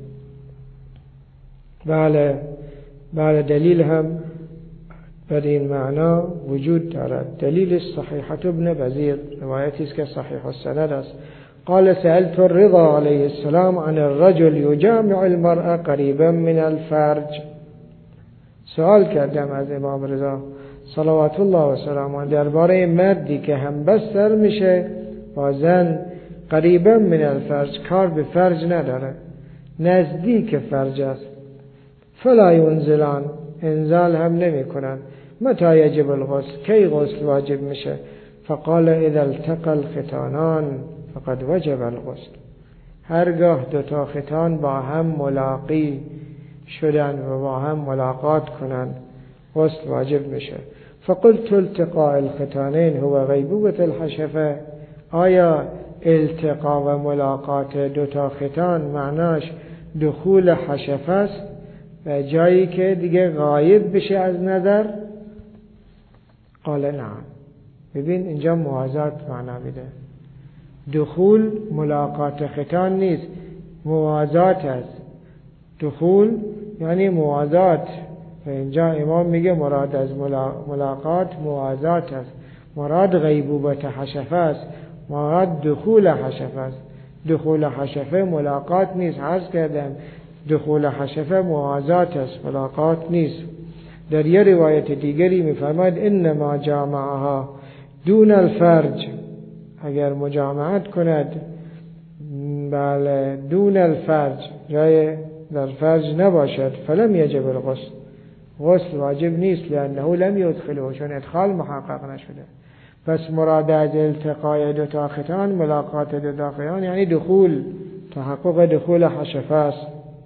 بله دلیل هم بر این معنا وجود دارد. دلیل صحیحة ابن بزیر، روایتی است که صحیح السند است. قال سألت الرضا علیه السلام عن الرجل یجامع المرأة قریبا من الفرج، سوال کردم از امام رضا صلوات الله و سلامه درباره مردی که همبستر میشه با زن قریبا من الفرج، کار به فرج نداره، نزدیک فرج است. فلا ينزلان، انزال هم نمی کنن. متى یجب الغسل، کی غسل واجب میشه؟ فقال اذا التقى الختانان فقد وجب الغسل. هرگاه دوتا ختان با هم ملاقی شدن و با هم ملاقات کنن غسل واجب میشه. فقلت التقاء الختانین هو غیبوبة الحشفه. آیا التقا و ملاقات دوتا ختان معناش دخول حشفه است و جایی که دیگه غایب بشه از نظر؟ قال نعم. ببین اینجا موازات معنا میده. دخول ملاقات ختان نیست، موازات است. دخول یعنی موازات و اینجا امام میگه مراد از ملاقات موازات است. مراد غیبوبت حشفه است، مراد دخول حشفه است. دخول حشفه ملاقات نیست. عرض کردم دخول حشفه موازات است، ملاقات نیست. در یه روایت دیگری میفرماید انما جامعها دون الفرج، اگر مجامعت کند بله دون الفرج، جای در فرج نباشد، فلم یجب الغسل، غسل واجب نیست، لانه لم یدخله، چون ادخال محقق نشده. پس مراد از التقای دوتا ختان ملاقات دوتا ختان یعنی دخول، تحقق دخول حشفه است.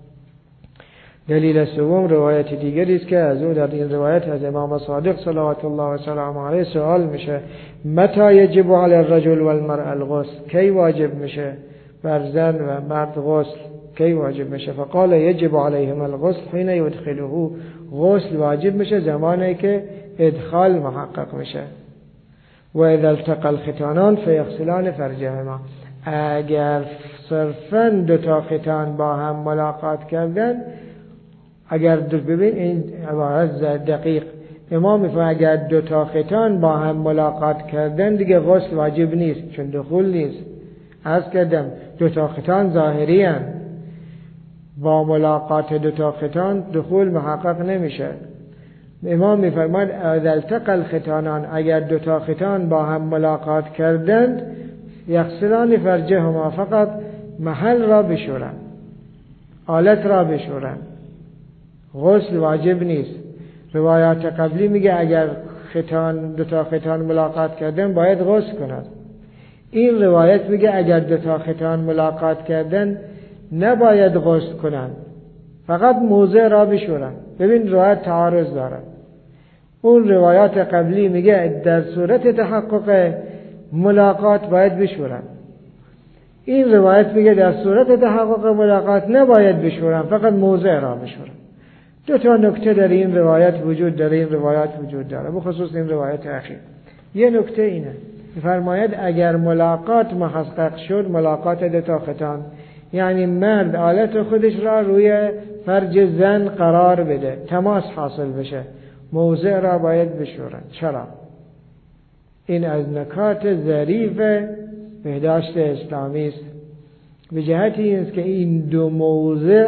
دلیل سوم روایت دیگری است که از او در این روایت از امام صادق صلوات الله و سلام علیه سوال میشه متى یجب علی الرجل والمرأة الغسل، کی واجب میشه بر زن و مرد غسل، کی واجب میشه؟ فقال یجب علیهم الغسل حین یدخله، غسل واجب میشه زمانی که ادخال محقق میشه. و اذا التقى الختانان فیغسلان فرجهما، اگر صرفاً دوتا ختان با هم ملاقات کردن، اگر ببین این عبارت دقیق، امام میفرماید اگر دوتا ختان با هم ملاقات کردن دیگه غسل واجب نیست، چون دخول نیست. عرض کردم دوتا ختان ظاهری هستند، با ملاقات دوتا ختان دخول محقق نمیشه. امام میفرماید اذا التقى الختانان، اگر دوتا ختان با هم ملاقات کردند یغسلان فرجهما، فقط محل را بشورند، آلت را بشورند، غسل واجب نیست. روایات قبلی میگه اگر دوتا ختان ملاقات کردن باید غسل کنند. این روایت میگه اگر دوتا ختان ملاقات کردن نباید غسل کنند، فقط موضع را بشورند. ببین روایت تعارض داره. اون روایات قبلی میگه در صورت تحقق ملاقات باید بشورند، این روایت میگه در صورت تحقق ملاقات نباید بشورند، فقط موضع را بشورند. دو تا نکته در این روایت وجود داره، بخصوص این روایت اخیر. یه نکته اینه، فرماید اگر ملاقات محقق شد، ملاقات دوتا ختان، یعنی مرد آلت خودش را روی فرج زن قرار بده، تماس حاصل بشه، موضع را باید بشورند. چرا؟ این از نکات ظریف بهداشت اسلامی است، به جهتی این است که این دو موضع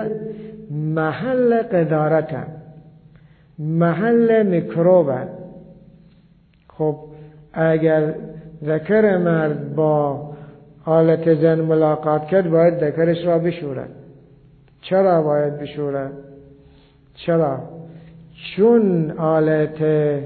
محل قذارتن، محل میکروبن. خب اگر ذکر مرد با آلت زن ملاقات کرد باید ذکرش را بشورد. چرا باید بشورد؟ چرا؟ چون آلت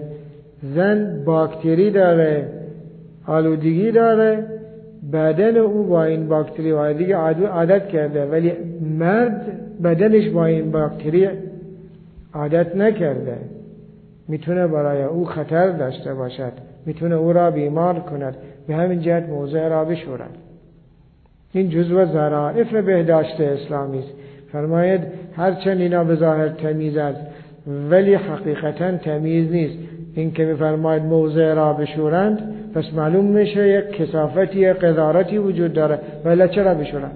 زن باکتری داره، آلودگی داره، بدن او با این باکتری و آلودگی عادت کرده، ولی مرد بدنش با این باکتری عادت نکرده، میتونه برای او خطر داشته باشد، میتونه او را بیمار کند. به همین جهت موضع را بشورد. این جزء ظرائف بهداشت اسلامی است. فرماید هرچند اینا به ظاهر تمیز است ولی حقیقتا تمیز نیست. این که میفرماید موضع را بشورند، پس معلوم میشه یک کثافتی، قذارتی وجود داره. ولی چرا بشورند؟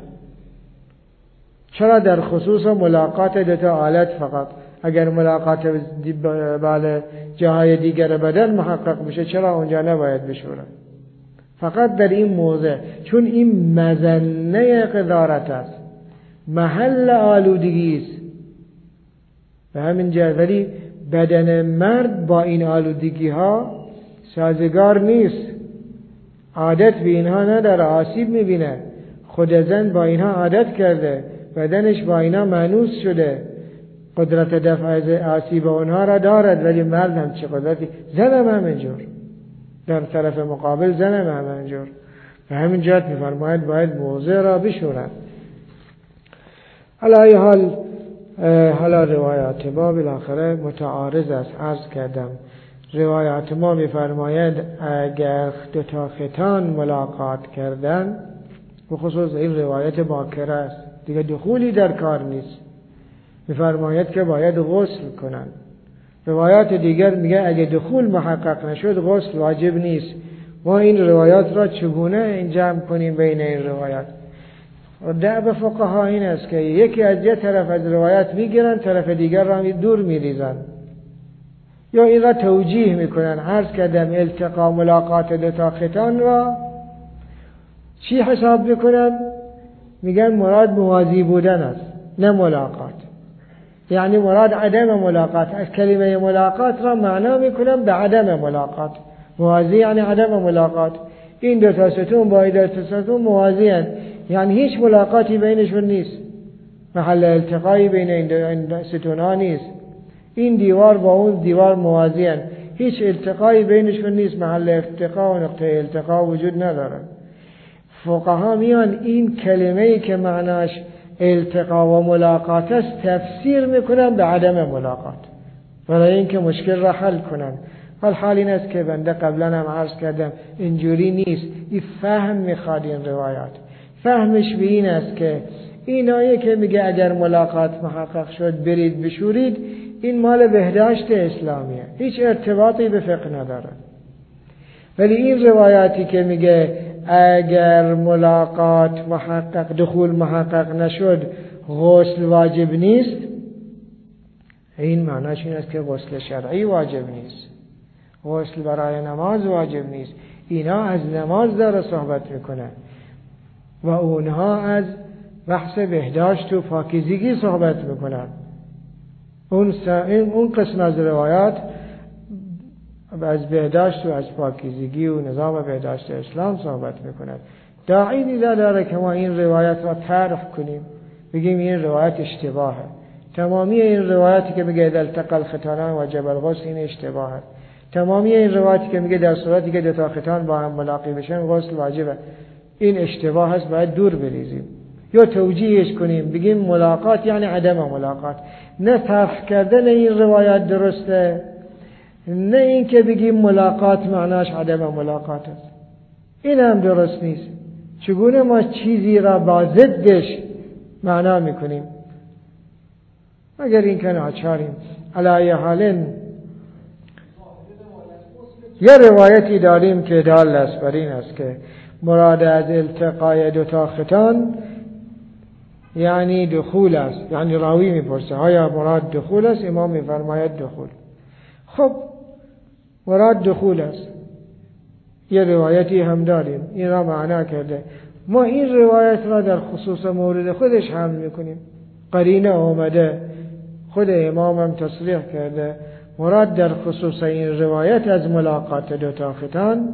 چرا در خصوص ملاقات دوتا آلت فقط؟ اگر ملاقات جاهای دیگر بدن محقق بشه چرا اونجا نباید بشورند؟ فقط در این موضع، چون این مظنه قذارت است، محل آلودگی است. به همین جهت ولی بدن مرد با این آلودگی ها سازگار نیست، عادت به اینها نداره، آسیب میبینه. خود زن با اینها عادت کرده، بدنش با اینها مانوس شده، قدرت دفع آسیب اونها را دارد، ولی مرد هم چه قدرتی، زنم همینجور، در طرف مقابل زنم همینجور. به همین جهت می‌فرماید باید موضع را بشورند. علی ای حال حالا روایات ما بالاخره متعارض است. عرض کردم روایات ما می‌فرماید اگر دو تا ختان ملاقات کردن، بخصوص این روایت باکره است، دیگه دخولی در کار نیست، می‌فرماید که باید غسل کنند. روایات دیگر میگه اگه دخول محقق نشد غسل واجب نیست. ما این روایات را چگونه جمع کنیم بین این روایات؟ دعو فقها این است که یکی از یه طرف از روایت میگیرن، طرف دیگر را دور میریزن، یا این را توجیه میکنن. عرض کردم التقا ملاقات دو تا ختان را چی حساب میکنن؟ میگن مراد موازی بودن است، نه ملاقات. یعنی مراد عدم ملاقات. از کلمه ملاقات را معنا میکنم به عدم ملاقات. موازی یعنی عدم ملاقات. این دو تا ستون با این دو تا ستون موازی هستند، یعنی هیچ ملاقاتی بینشون نیست، محل التقایی بین این ستون ها نیست. این دیوار با اون دیوار موازی هستند، هیچ التقایی بینشون نیست، محل التقا و نقطه التقا وجود ندارد. فقها میان این کلمه‌ای که معناش التقا و ملاقات است تفسیر میکنن به عدم ملاقات، برای اینکه مشکل را حل کنن. حال این است که بنده قبلا هم عرض کردم اینجوری نیست. این فهم میخواد. این روایات فهمش به این است که این آیه که میگه اگر ملاقات محقق شد برید بشورید، این مال بهداشت اسلامیه، هیچ ارتباطی به فقه نداره. ولی این روایاتی که میگه اگر ملاقات محقق دخول محقق نشد غسل واجب نیست، این معناش این است که غسل شرعی واجب نیست، غسل برای نماز واجب نیست. اینا از نماز داره صحبت میکنه و اونها از بحث بهداشت و پاکیزگی صحبت میکنن. اون قسم از روایات از بهداشت و از پاکیزگی و نظام بهداشت اسلام صحبت میکند. داعی نداره که ما این روایت را طرح کنیم بگیم این روایت اشتباهه. تمامی این روایتی که میگه التقى الختانان وجب الغسل این اشتباهه. تمامی این روایتی که میگه در صورتی که دو تا ختان با هم ملاقی بشن غسل واجبه، این اشتباه است، باید دور بریزیم یا توجیهش کنیم بگیم ملاقات یعنی عدم ملاقات. نه طرح کردن این روایت درسته، نه این که بگیم ملاقات معناش عدم ملاقات است، این هم درست نیست. چگونه ما چیزی را با ضدش معنا میکنیم؟ اگر این که ناچاریم. علی حال یه روایتی داریم که دال است بر این است که مراد از التقای دو تا ختان یعنی دخول است. یعنی راوی میپرسه آیا مراد دخول است؟ امام میفرماید دخول. خب مراد دخول است. یه روایتی هم داریم این را معنا کرده. ما این روایت را در خصوص مورد خودش حمل میکنیم. قرینه آمده، خود امام هم تصریح کرده مراد در خصوص این روایت از ملاقات دو تا ختان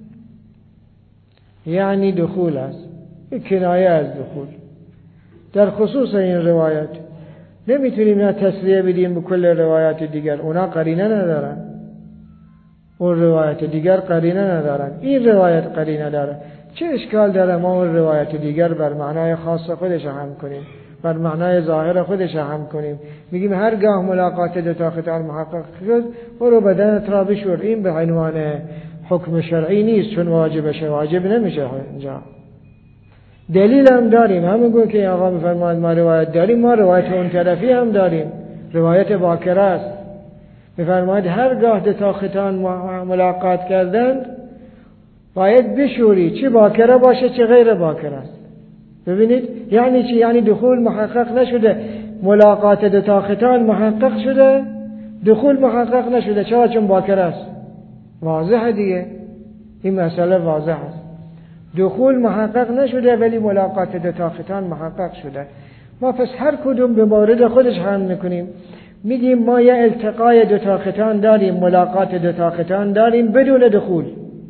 یعنی دخول است، کنایه از دخول. در خصوص این روایت نمیتونیم نه تصریح بدیم به کل روایات دیگر، اونا قرینه ندارن، اون روایت دیگر قرینه ندارن، این روایت قرینه داره. چه اشکال داره ما اون روایت دیگر بر معنای خاص خودش هم کنیم، بر معنای ظاهر خودش هم کنیم؟ میگیم هرگاه ملاقات دو تا ختان محقق شد برو بدنت را بشور. این به عنوان حکم شرعی نیست، چون واجبشه، واجب نمیشه اینجا. دلیل هم داریم، همونگونه که آقا میفرماید ما روایت داریم، ما روایت اون طرفی هم داریم، روایت باکره است. میفرماید هرگاه دو تا ختان ملاقات کردند باید بشوری، چه باکره باشه چه غیر باکره است. ببینید یعنی چی؟ یعنی دخول محقق نشده، ملاقات دو تا ختان محقق شده، دخول محقق نشده. چرا؟ چون باکره است. واضحه دیگه، این مسئله واضح است. دخول محقق نشده ولی ملاقات دو تا ختان محقق شده. ما پس هر کدوم به مورد خودش حمل میکنیم. میگیم ما یه التقای دو تا ختان داریم، ملاقات دو تا ختان داریم بدون دخول.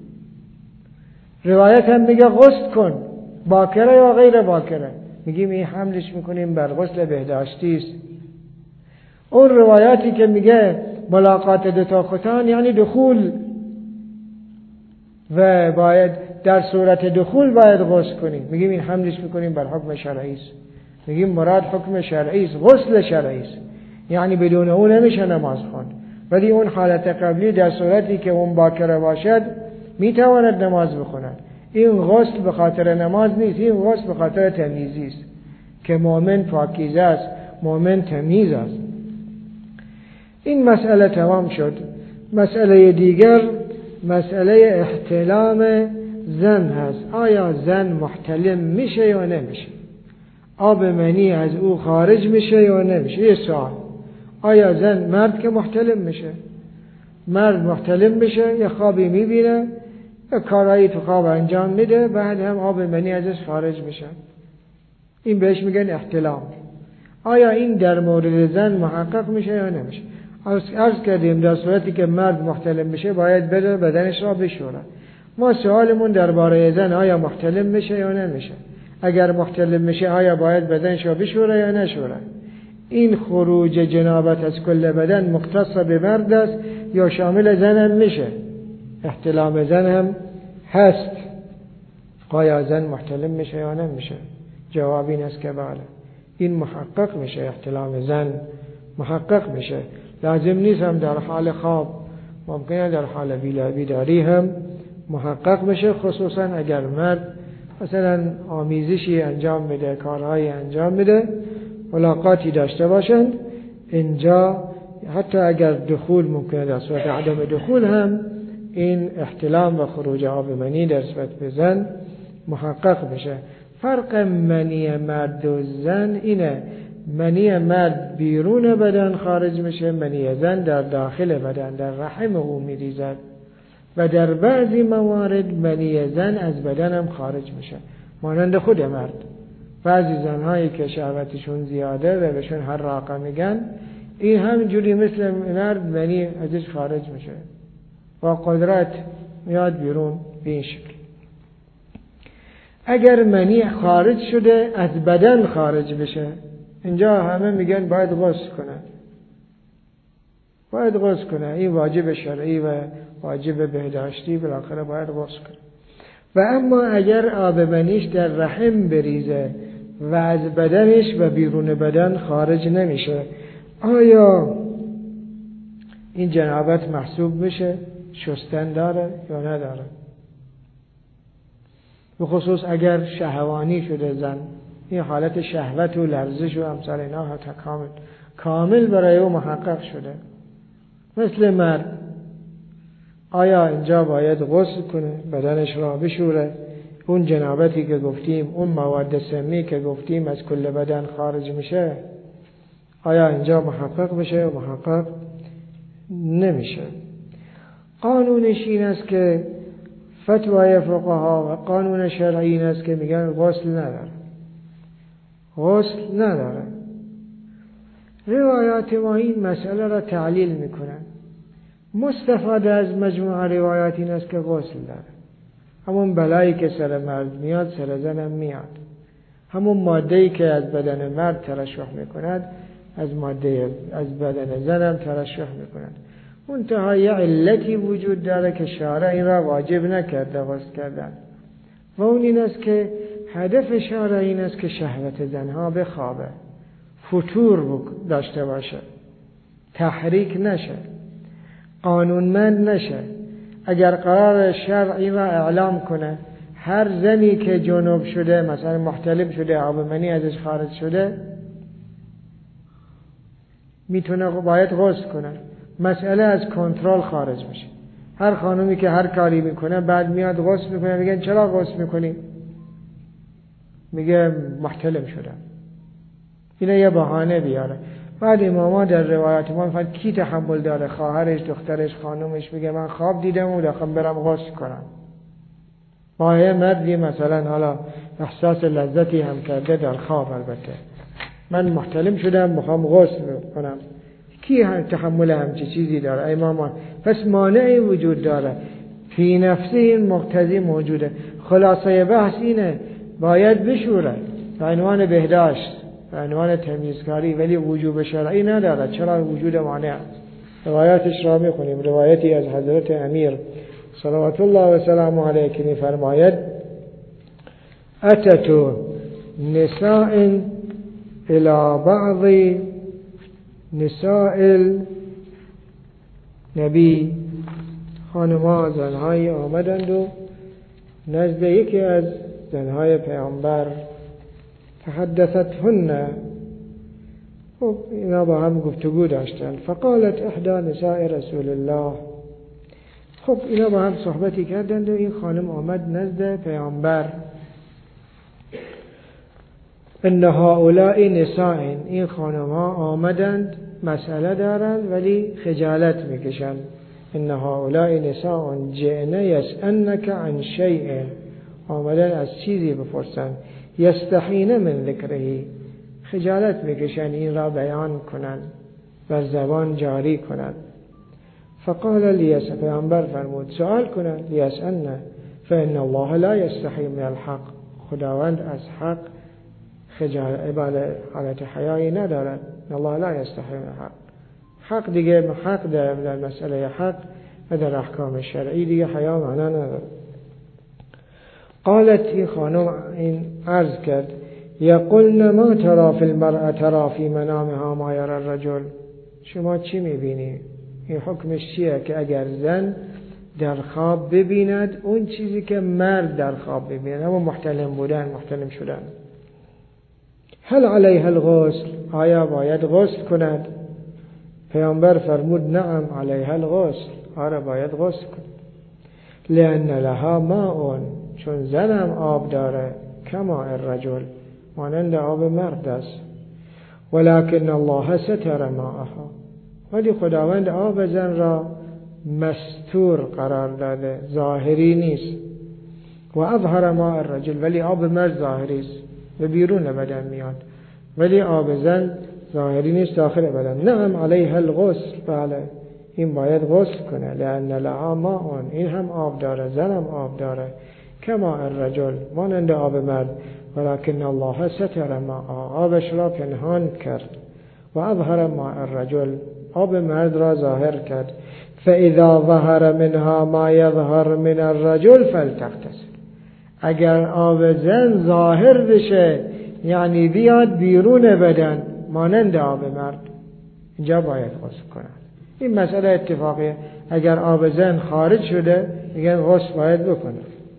روایت هم میگه غسل کن، باکره یا غیر باکره. میگیم این حملش میکنیم بر غسل بهداشتی است. اون روایاتی که میگه ملاقات دوتا ختان یعنی دخول و باید در صورت دخول باید غسل کنیم، میگیم این حملش میکنیم بر حکم شرعی است، میگیم مراد حکم شرعی است، غسل شرعی است، یعنی بدون اون نمیشه نماز خواند. ولی اون حالت قبلی در صورتی که اون باکره باشد میتواند نماز بخواند. این غسل به خاطر نماز نیست، این غسل به خاطر تمیزی است که مؤمن پاکیزه است، مؤمن تمیز است. این مسئله تمام شد. مسئله دیگر مسئله احتلام زن هست. آیا زن محتلم میشه یا نمیشه؟ آب منی از او خارج میشه یا نمیشه؟ یه سوال. آیا زن مرد که محتلم میشه، مرد محتلم میشه، یه خوابی میبینه، یه کارایی تو خواب انجام میده، بعد هم آب منی ازش خارج میشه، این بهش میگن احتلام. آیا این در مورد زن محقق میشه یا نمیشه؟ عرض کردیم در صورتی که مرد محتلم میشه باید بره بدنش را بشوره. ما سوالمون درباره زن آیا محتلم میشه یا نمیشه؟ اگر محتلم میشه آیا باید بدنش را بشوره یا نشوره؟ این خروج جنابت از کل بدن مختص به مرد است یا شامل زن هم میشه؟ احتلام زن هم هست. آیا زن محتلم میشه یا نمیشه؟ جواب این است که بله، این محقق میشه، احتلام زن محقق میشه. لازم نیست هم در حال خواب، ممکنه در حال بیداری هم محقق میشه، خصوصا اگر مرد مثلا آمیزشی انجام میده، کارهایی انجام میده، ملاقاتی داشته باشند. اینجا حتی اگر دخول ممکنه در صورت عدم دخول هم این احتلام و خروج آب منی در صورت به زن محقق بشه. فرق منی مرد و زن اینه، منی مرد بیرون بدن خارج میشه، منی زن در داخل بدن در رحم او میریزد و در بعضی موارد منی زن از بدن هم خارج میشه، مانند خود مرد. بعضی زنهایی که شهوتشون زیاده و بهشون هر راقه میگن، این همینجوری مثل مرد منی ازش خارج میشه و قدرت میاد بیرون به این شکل. اگر منی خارج شده از بدن خارج بشه، اینجا همه میگن باید غسل کنه، باید غسل کنه، این واجب شرعی و واجب بهداشتی، بالاخره باید غسل کنه. و اما اگر آب منیش در رحم بریزه و از بدنش و بیرون بدن خارج نمیشه، آیا این جنابت محسوب میشه؟ شستن داره یا نداره؟ به خصوص اگر شهوانی شده زن، این حالت شهوت و لرزش و امثال اینا حتی کامل برای او محقق شده مثل مرد، آیا اینجا باید غسل کنه، بدنش را بشوره، اون جنابتی که گفتیم، اون مواد سمی که گفتیم از کل بدن خارج میشه، آیا اینجا محقق میشه و محقق نمیشه؟ قانونش این است که فتوای فقها و قانون شرعی این است که میگن غسل نداره، غسل نداره. روایات ما این مسئله را تعلیل میکنن. مستفاده از مجموعه روایات این است که غسل داره. همون بلایی که سر مرد میاد سر زن هم میاد. همون ماده‌ای که از بدن مرد ترشح میکند از بدن زن هم ترشح میکند. منتها یه علتی وجود داره که شارع این را واجب نکرده غسل کردن، و اون این است که هدف شارع این است که شهوت زنها بخوابه، فتور داشته باشه، تحریک نشه، قانونمند نشه. اگر قرار شرع این را اعلام کنه هر زنی که جنوب شده، مثلا محتلم شده، آب منی ازش خارج شده، میتونه باید غسل کنه، مسئله از کنترل خارج میشه. هر خانومی که هر کاری میکنه بعد میاد غسل میکنه، میگن چرا غسل میکنی؟ میگه محتلم شدم. اینه یه بهانه بیاره. بعد اماما در روایات ما میفرمایند کی تحمل داره، خواهرش، دخترش، خانومش، میگه من خواب دیدم و داخل برم غسل کنم. با یه مردی مثلا حالا احساس لذتی هم کرده در خواب، البته من محتلم شدم میخوام غسل کنم، کی تحمل همچی چیزی داره؟ ای مامان. پس مانعی وجود داره، فی نفسه این مقتضی موجوده. خلاصه بحث اینه باید بشوره به عنوان بهداشت، به عنوان تمیزکاری، ولی وجوب شرعی ندارد. چرا وجود مانع؟ روایاتش را میخونیم. روایتی از حضرت امیر صلوات الله و سلام علیه که میفرماید اتت نساء الى بعض نساء نبی، خانم‌ها زنهای آمدند و نزد یکی از زنهای پیامبر تحدثتهن، خب اینا با هم گفتگو داشتن. فقالت احدى نساء رسول الله، خب اینا با هم صحبتی کردند و این خانم آمد نزد پیامبر. ان هؤلاء نساء، این خانم‌ها آمدند مسئله دارند ولی خجالت میکشند. ان هؤلاء نساء جئن یسألنک عن شیء، آمدن از چیزی بپرسند. یستحین من ذکره، خجالت میکشند این را بیان کنند، بر زبان جاری کنند. فقال لیس، پیامبر فرمود سوال کنند. لیسألن فإن الله لا یستحی من الحق، خداوند از حق حالت حیایی ندارد. الله لا یستحی من الحق، حق دیگه حق در مسئله حق و در احکام شرعی دیگه حیا معنا ندارد. قالت، این خانم این عرض کرد یقولن ما ترى فی المرأة ترى فی منامها ما یرى الرجل، شما چی میبینی؟ این حکمش چیه که اگر زن در خواب ببیند اون چیزی که مرد در خواب ببیند، اما محتلم بودن، محتلم شدن. هل علیها الغسل، آیا باید غسل کند؟ پیامبر فرمود نعم علیها الغسل، آره باید غسل کند. لأن لها ماء، چون زنم آب داره، کما الرجل، مانند آب مرد است. ولكن الله ستر ماءها، ولی خداوند آب زن را مستور قرار داده، ظاهری نیست. و اظهر ماء الرجل، ولی آب مرد ظاهری است، به بیرون بدن میاد، ولی آب زن ظاهری نیست، داخل بدن. نعم علیها الغسل، بله این باید غسل کنه. لأن لها ماء، این هم آب داره، زن هم آب داره، کما الرجل، مانند آب مرد. ولكن الله ستر ماء، آبش را پنهان کرد. و اظهر ماء الرجل، آب مرد را ظاهر کرد. فاذا ظهر منها ما یظهر من الرجل فلتغتسل، اگر آب زن ظاهر بشه، یعنی بیاد بیرون بدن مانند آب مرد، اینجا باید غسل کنند. این مسئله اتفاقیه، اگر آب زن خارج شده میگن غسل باید بکنه.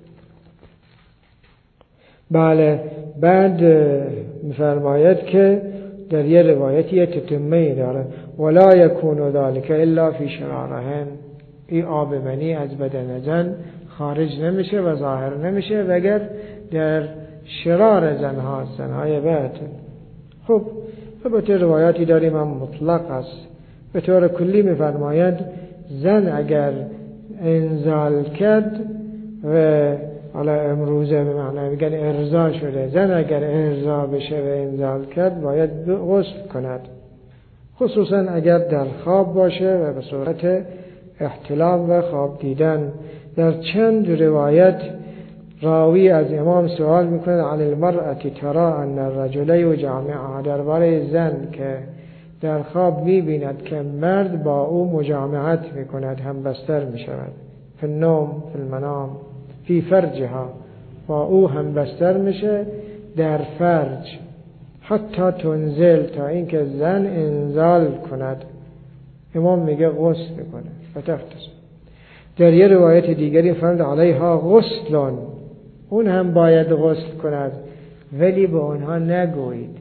بله، بعد میفرماید که در یه روایتی تتمه داره ولا یکون ذلك الا فی شرارهن، این آب منی از بدن زن خارج نمیشه و ظاهر نمیشه وگر در شرار زنها، زنهای بعد. خب البته روایاتی داریم هم مطلق است. به طور کلی میفرماید زن اگر انزال کرد، و حالا امروزه به معنی میگن ارضا شده، زن اگر ارضا بشه و انزال کرد باید غسل کند، خصوصا اگر در خواب باشه و به صورت احتلام و خواب دیدن. در چند روایت راوی از امام سوال میکنه عن المرأة ترى ان الرجل یجامعها، درباره زن که در خواب میبیند که مرد با او مجامعت میکند، هم بستر میشود. فی النوم فی المنام فی فرجها، با او هم بستر میشه در فرج. حتی تنزل، تا اینکه زن انزال کند، امام میگه غسل میکنه. فتغتسل. در یه روایت دیگری فرمود علیها غسل، اون هم باید غسل کند، ولی به اونها نگویید.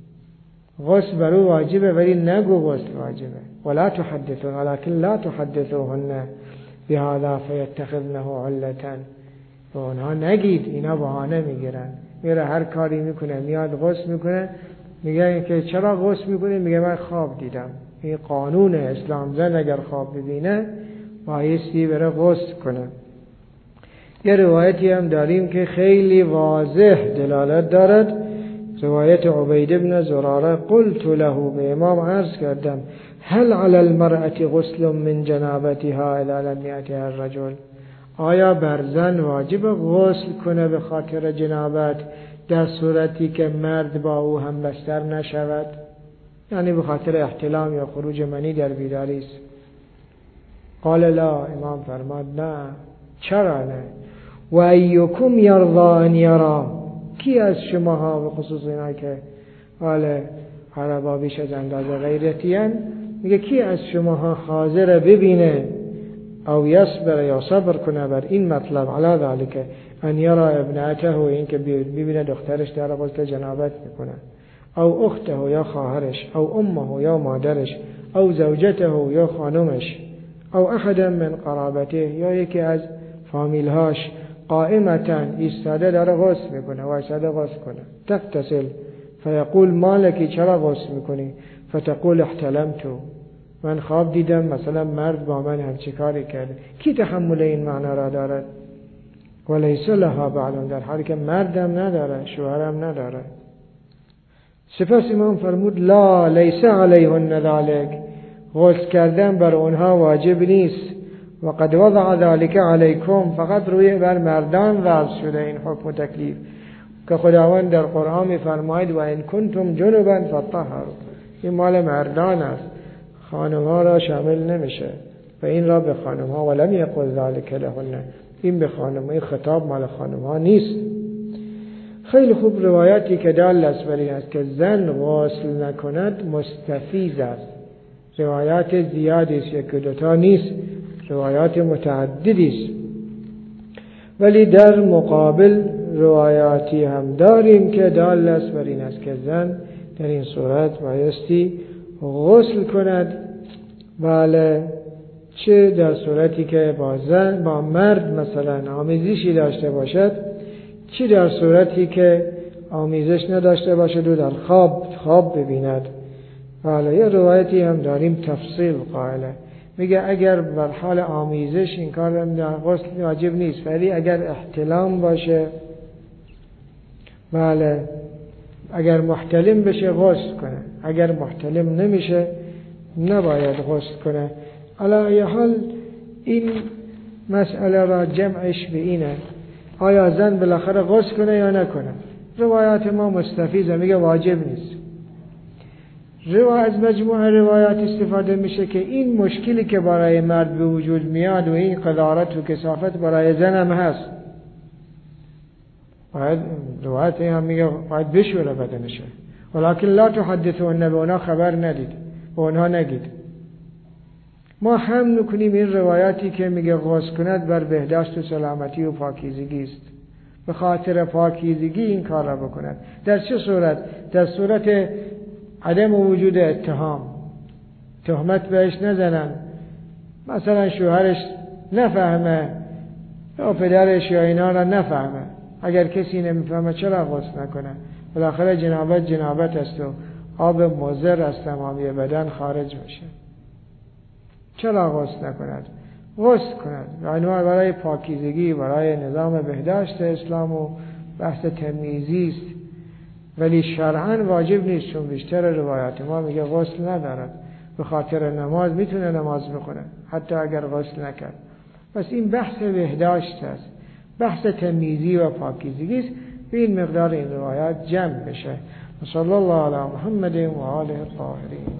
غسل بر او واجبه ولی نگو غسل واجبه. ولا تحدثون ولكن لا تحدثوهن بهذا فيتخذنه علة، به اونها نگید، اینا بهانه میگیرن. میره هر کاری میکنه، میاد غسل میکنه، میگه که چرا غسل میکنه؟ میگه من خواب دیدم. این قانون اسلام، زن اگر خواب ببینه بایستی بره غسل کنه. یه روایتی هم داریم که خیلی واضح دلالت دارد، روایت عبید بن زراره. قلت له، به امام عرض کردم هل علی المرأة غسل من جنابتها اذا لم یأتها الرجل، آیا بر زن واجب غسل کنه به خاطر جنابت در صورتی که مرد با او هم بستر نشود، یعنی به خاطر احتلام یا خروج منی در بیداری است. قال لا، امام فرماد نه. چرا نه؟ و ایکم یرضا ان یرا، کی از شماها، به خصوص اینا که حال عربا بیش از اندازه غیرتیان، میگه کی از شماها حاضر ببینه او یصبر یا صبر کنه بر این مطلب، علی ذلك ان یرا ابنته، این که ببینه دخترش در غسل جنابت میکنه، او اخته یا خواهرش، او امه یا مادرش، او زوجته یا خانمش، او احد من قرابته یا یکی از فامیلهاش، قائمتا ایستاده داره غسل میکنه، وایساده غسل کنه، تغتسل فیقول مالکی، چرا غسل میکنی؟ فتقول احتلمتو، من خواب دیدم مثلا مرد با من همچی کاری کرده. کی تحمل این معنا را دارد؟ ولیس لها بعد، در حالی که مردم نداره، شوهرم نداره. سپس امام فرمود لا لیس علیهن ذلک، غسل کردن بر اونها واجب نیست. و قد وضع ذلك علیکم، فقط روی بر مردان وضع شده این حکم و تکلیف که خداوند در قرآن می‌فرماید و ان کنتم جنبا فطهروا، این مال مردان است، خانم‌ها را شامل نمیشه و این را به خانم‌ها ولم یقل ذلك لهن، این به خانم‌ها، خطاب مال خانم‌ها نیست. خیلی خوب. روایتی که دال است بر این است که زن غسل نکند مستفیض است. روایات زیادی است، یک دوتا نیست، روایات متعددی است. ولی در مقابل روایاتی هم داریم که دال است بر این است که زن در این صورت بایستی غسل کند. بله، چه در صورتی که با مرد مثلا آمیزشی داشته باشد، چه در صورتی که آمیزش نداشته باشد و در خواب ببیند. بله، یه روایتی هم داریم تفصیل قائله، میگه اگر بر حال آمیزش این کار غسل واجب نیست، ولی اگر احتلام باشه، بله، اگر محتلم بشه غسل کنه، اگر محتلم نمیشه نباید غسل کنه. علی ای حال این مسئله را جمعش به اینه، آیا زن بالاخره غسل کنه یا نکنه؟ روایات ما مستفیضه، میگه واجب نیست. از مجموعه روایات استفاده میشه که این مشکلی که برای مرد به وجود میاد و این قدارت و کثافت برای زن هم هست. باید روایت هم میگه باید بشوره بدنشه، ولکن لا تحدثون، به اونا خبر ندید، به اونها نگید. ما هم نکنیم این روایاتی که میگه غسل کند بر بهداشت و سلامتی و پاکیزگی است، به خاطر پاکیزگی این کار را بکند. در چه صورت؟ در صورت عدم وجود اتهام، تهمت بهش نزنن، مثلا شوهرش نفهمه یا پدرش یا اینا را نفهمه. اگر کسی نمیفهمه چرا غسل نکنه؟ بالاخره جنابت است و آب مضر از تمامی بدن خارج میشه. چرا غسل نکند؟ غسل کند، یعنی برای پاکیزگی، برای نظام بهداشت اسلام و بحث تمیزی است، ولی شرعاً واجب نیست، چون بیشتر روایات ما میگه غسل ندارد، به خاطر نماز میتونه نماز بخونه حتی اگر غسل نکرد. پس این بحث بهداشت است، بحث تمیزی و پاکیزگی است، به این مقدار این روایات جمع بشه. صلی الله علی محمد و آله الطاهرین.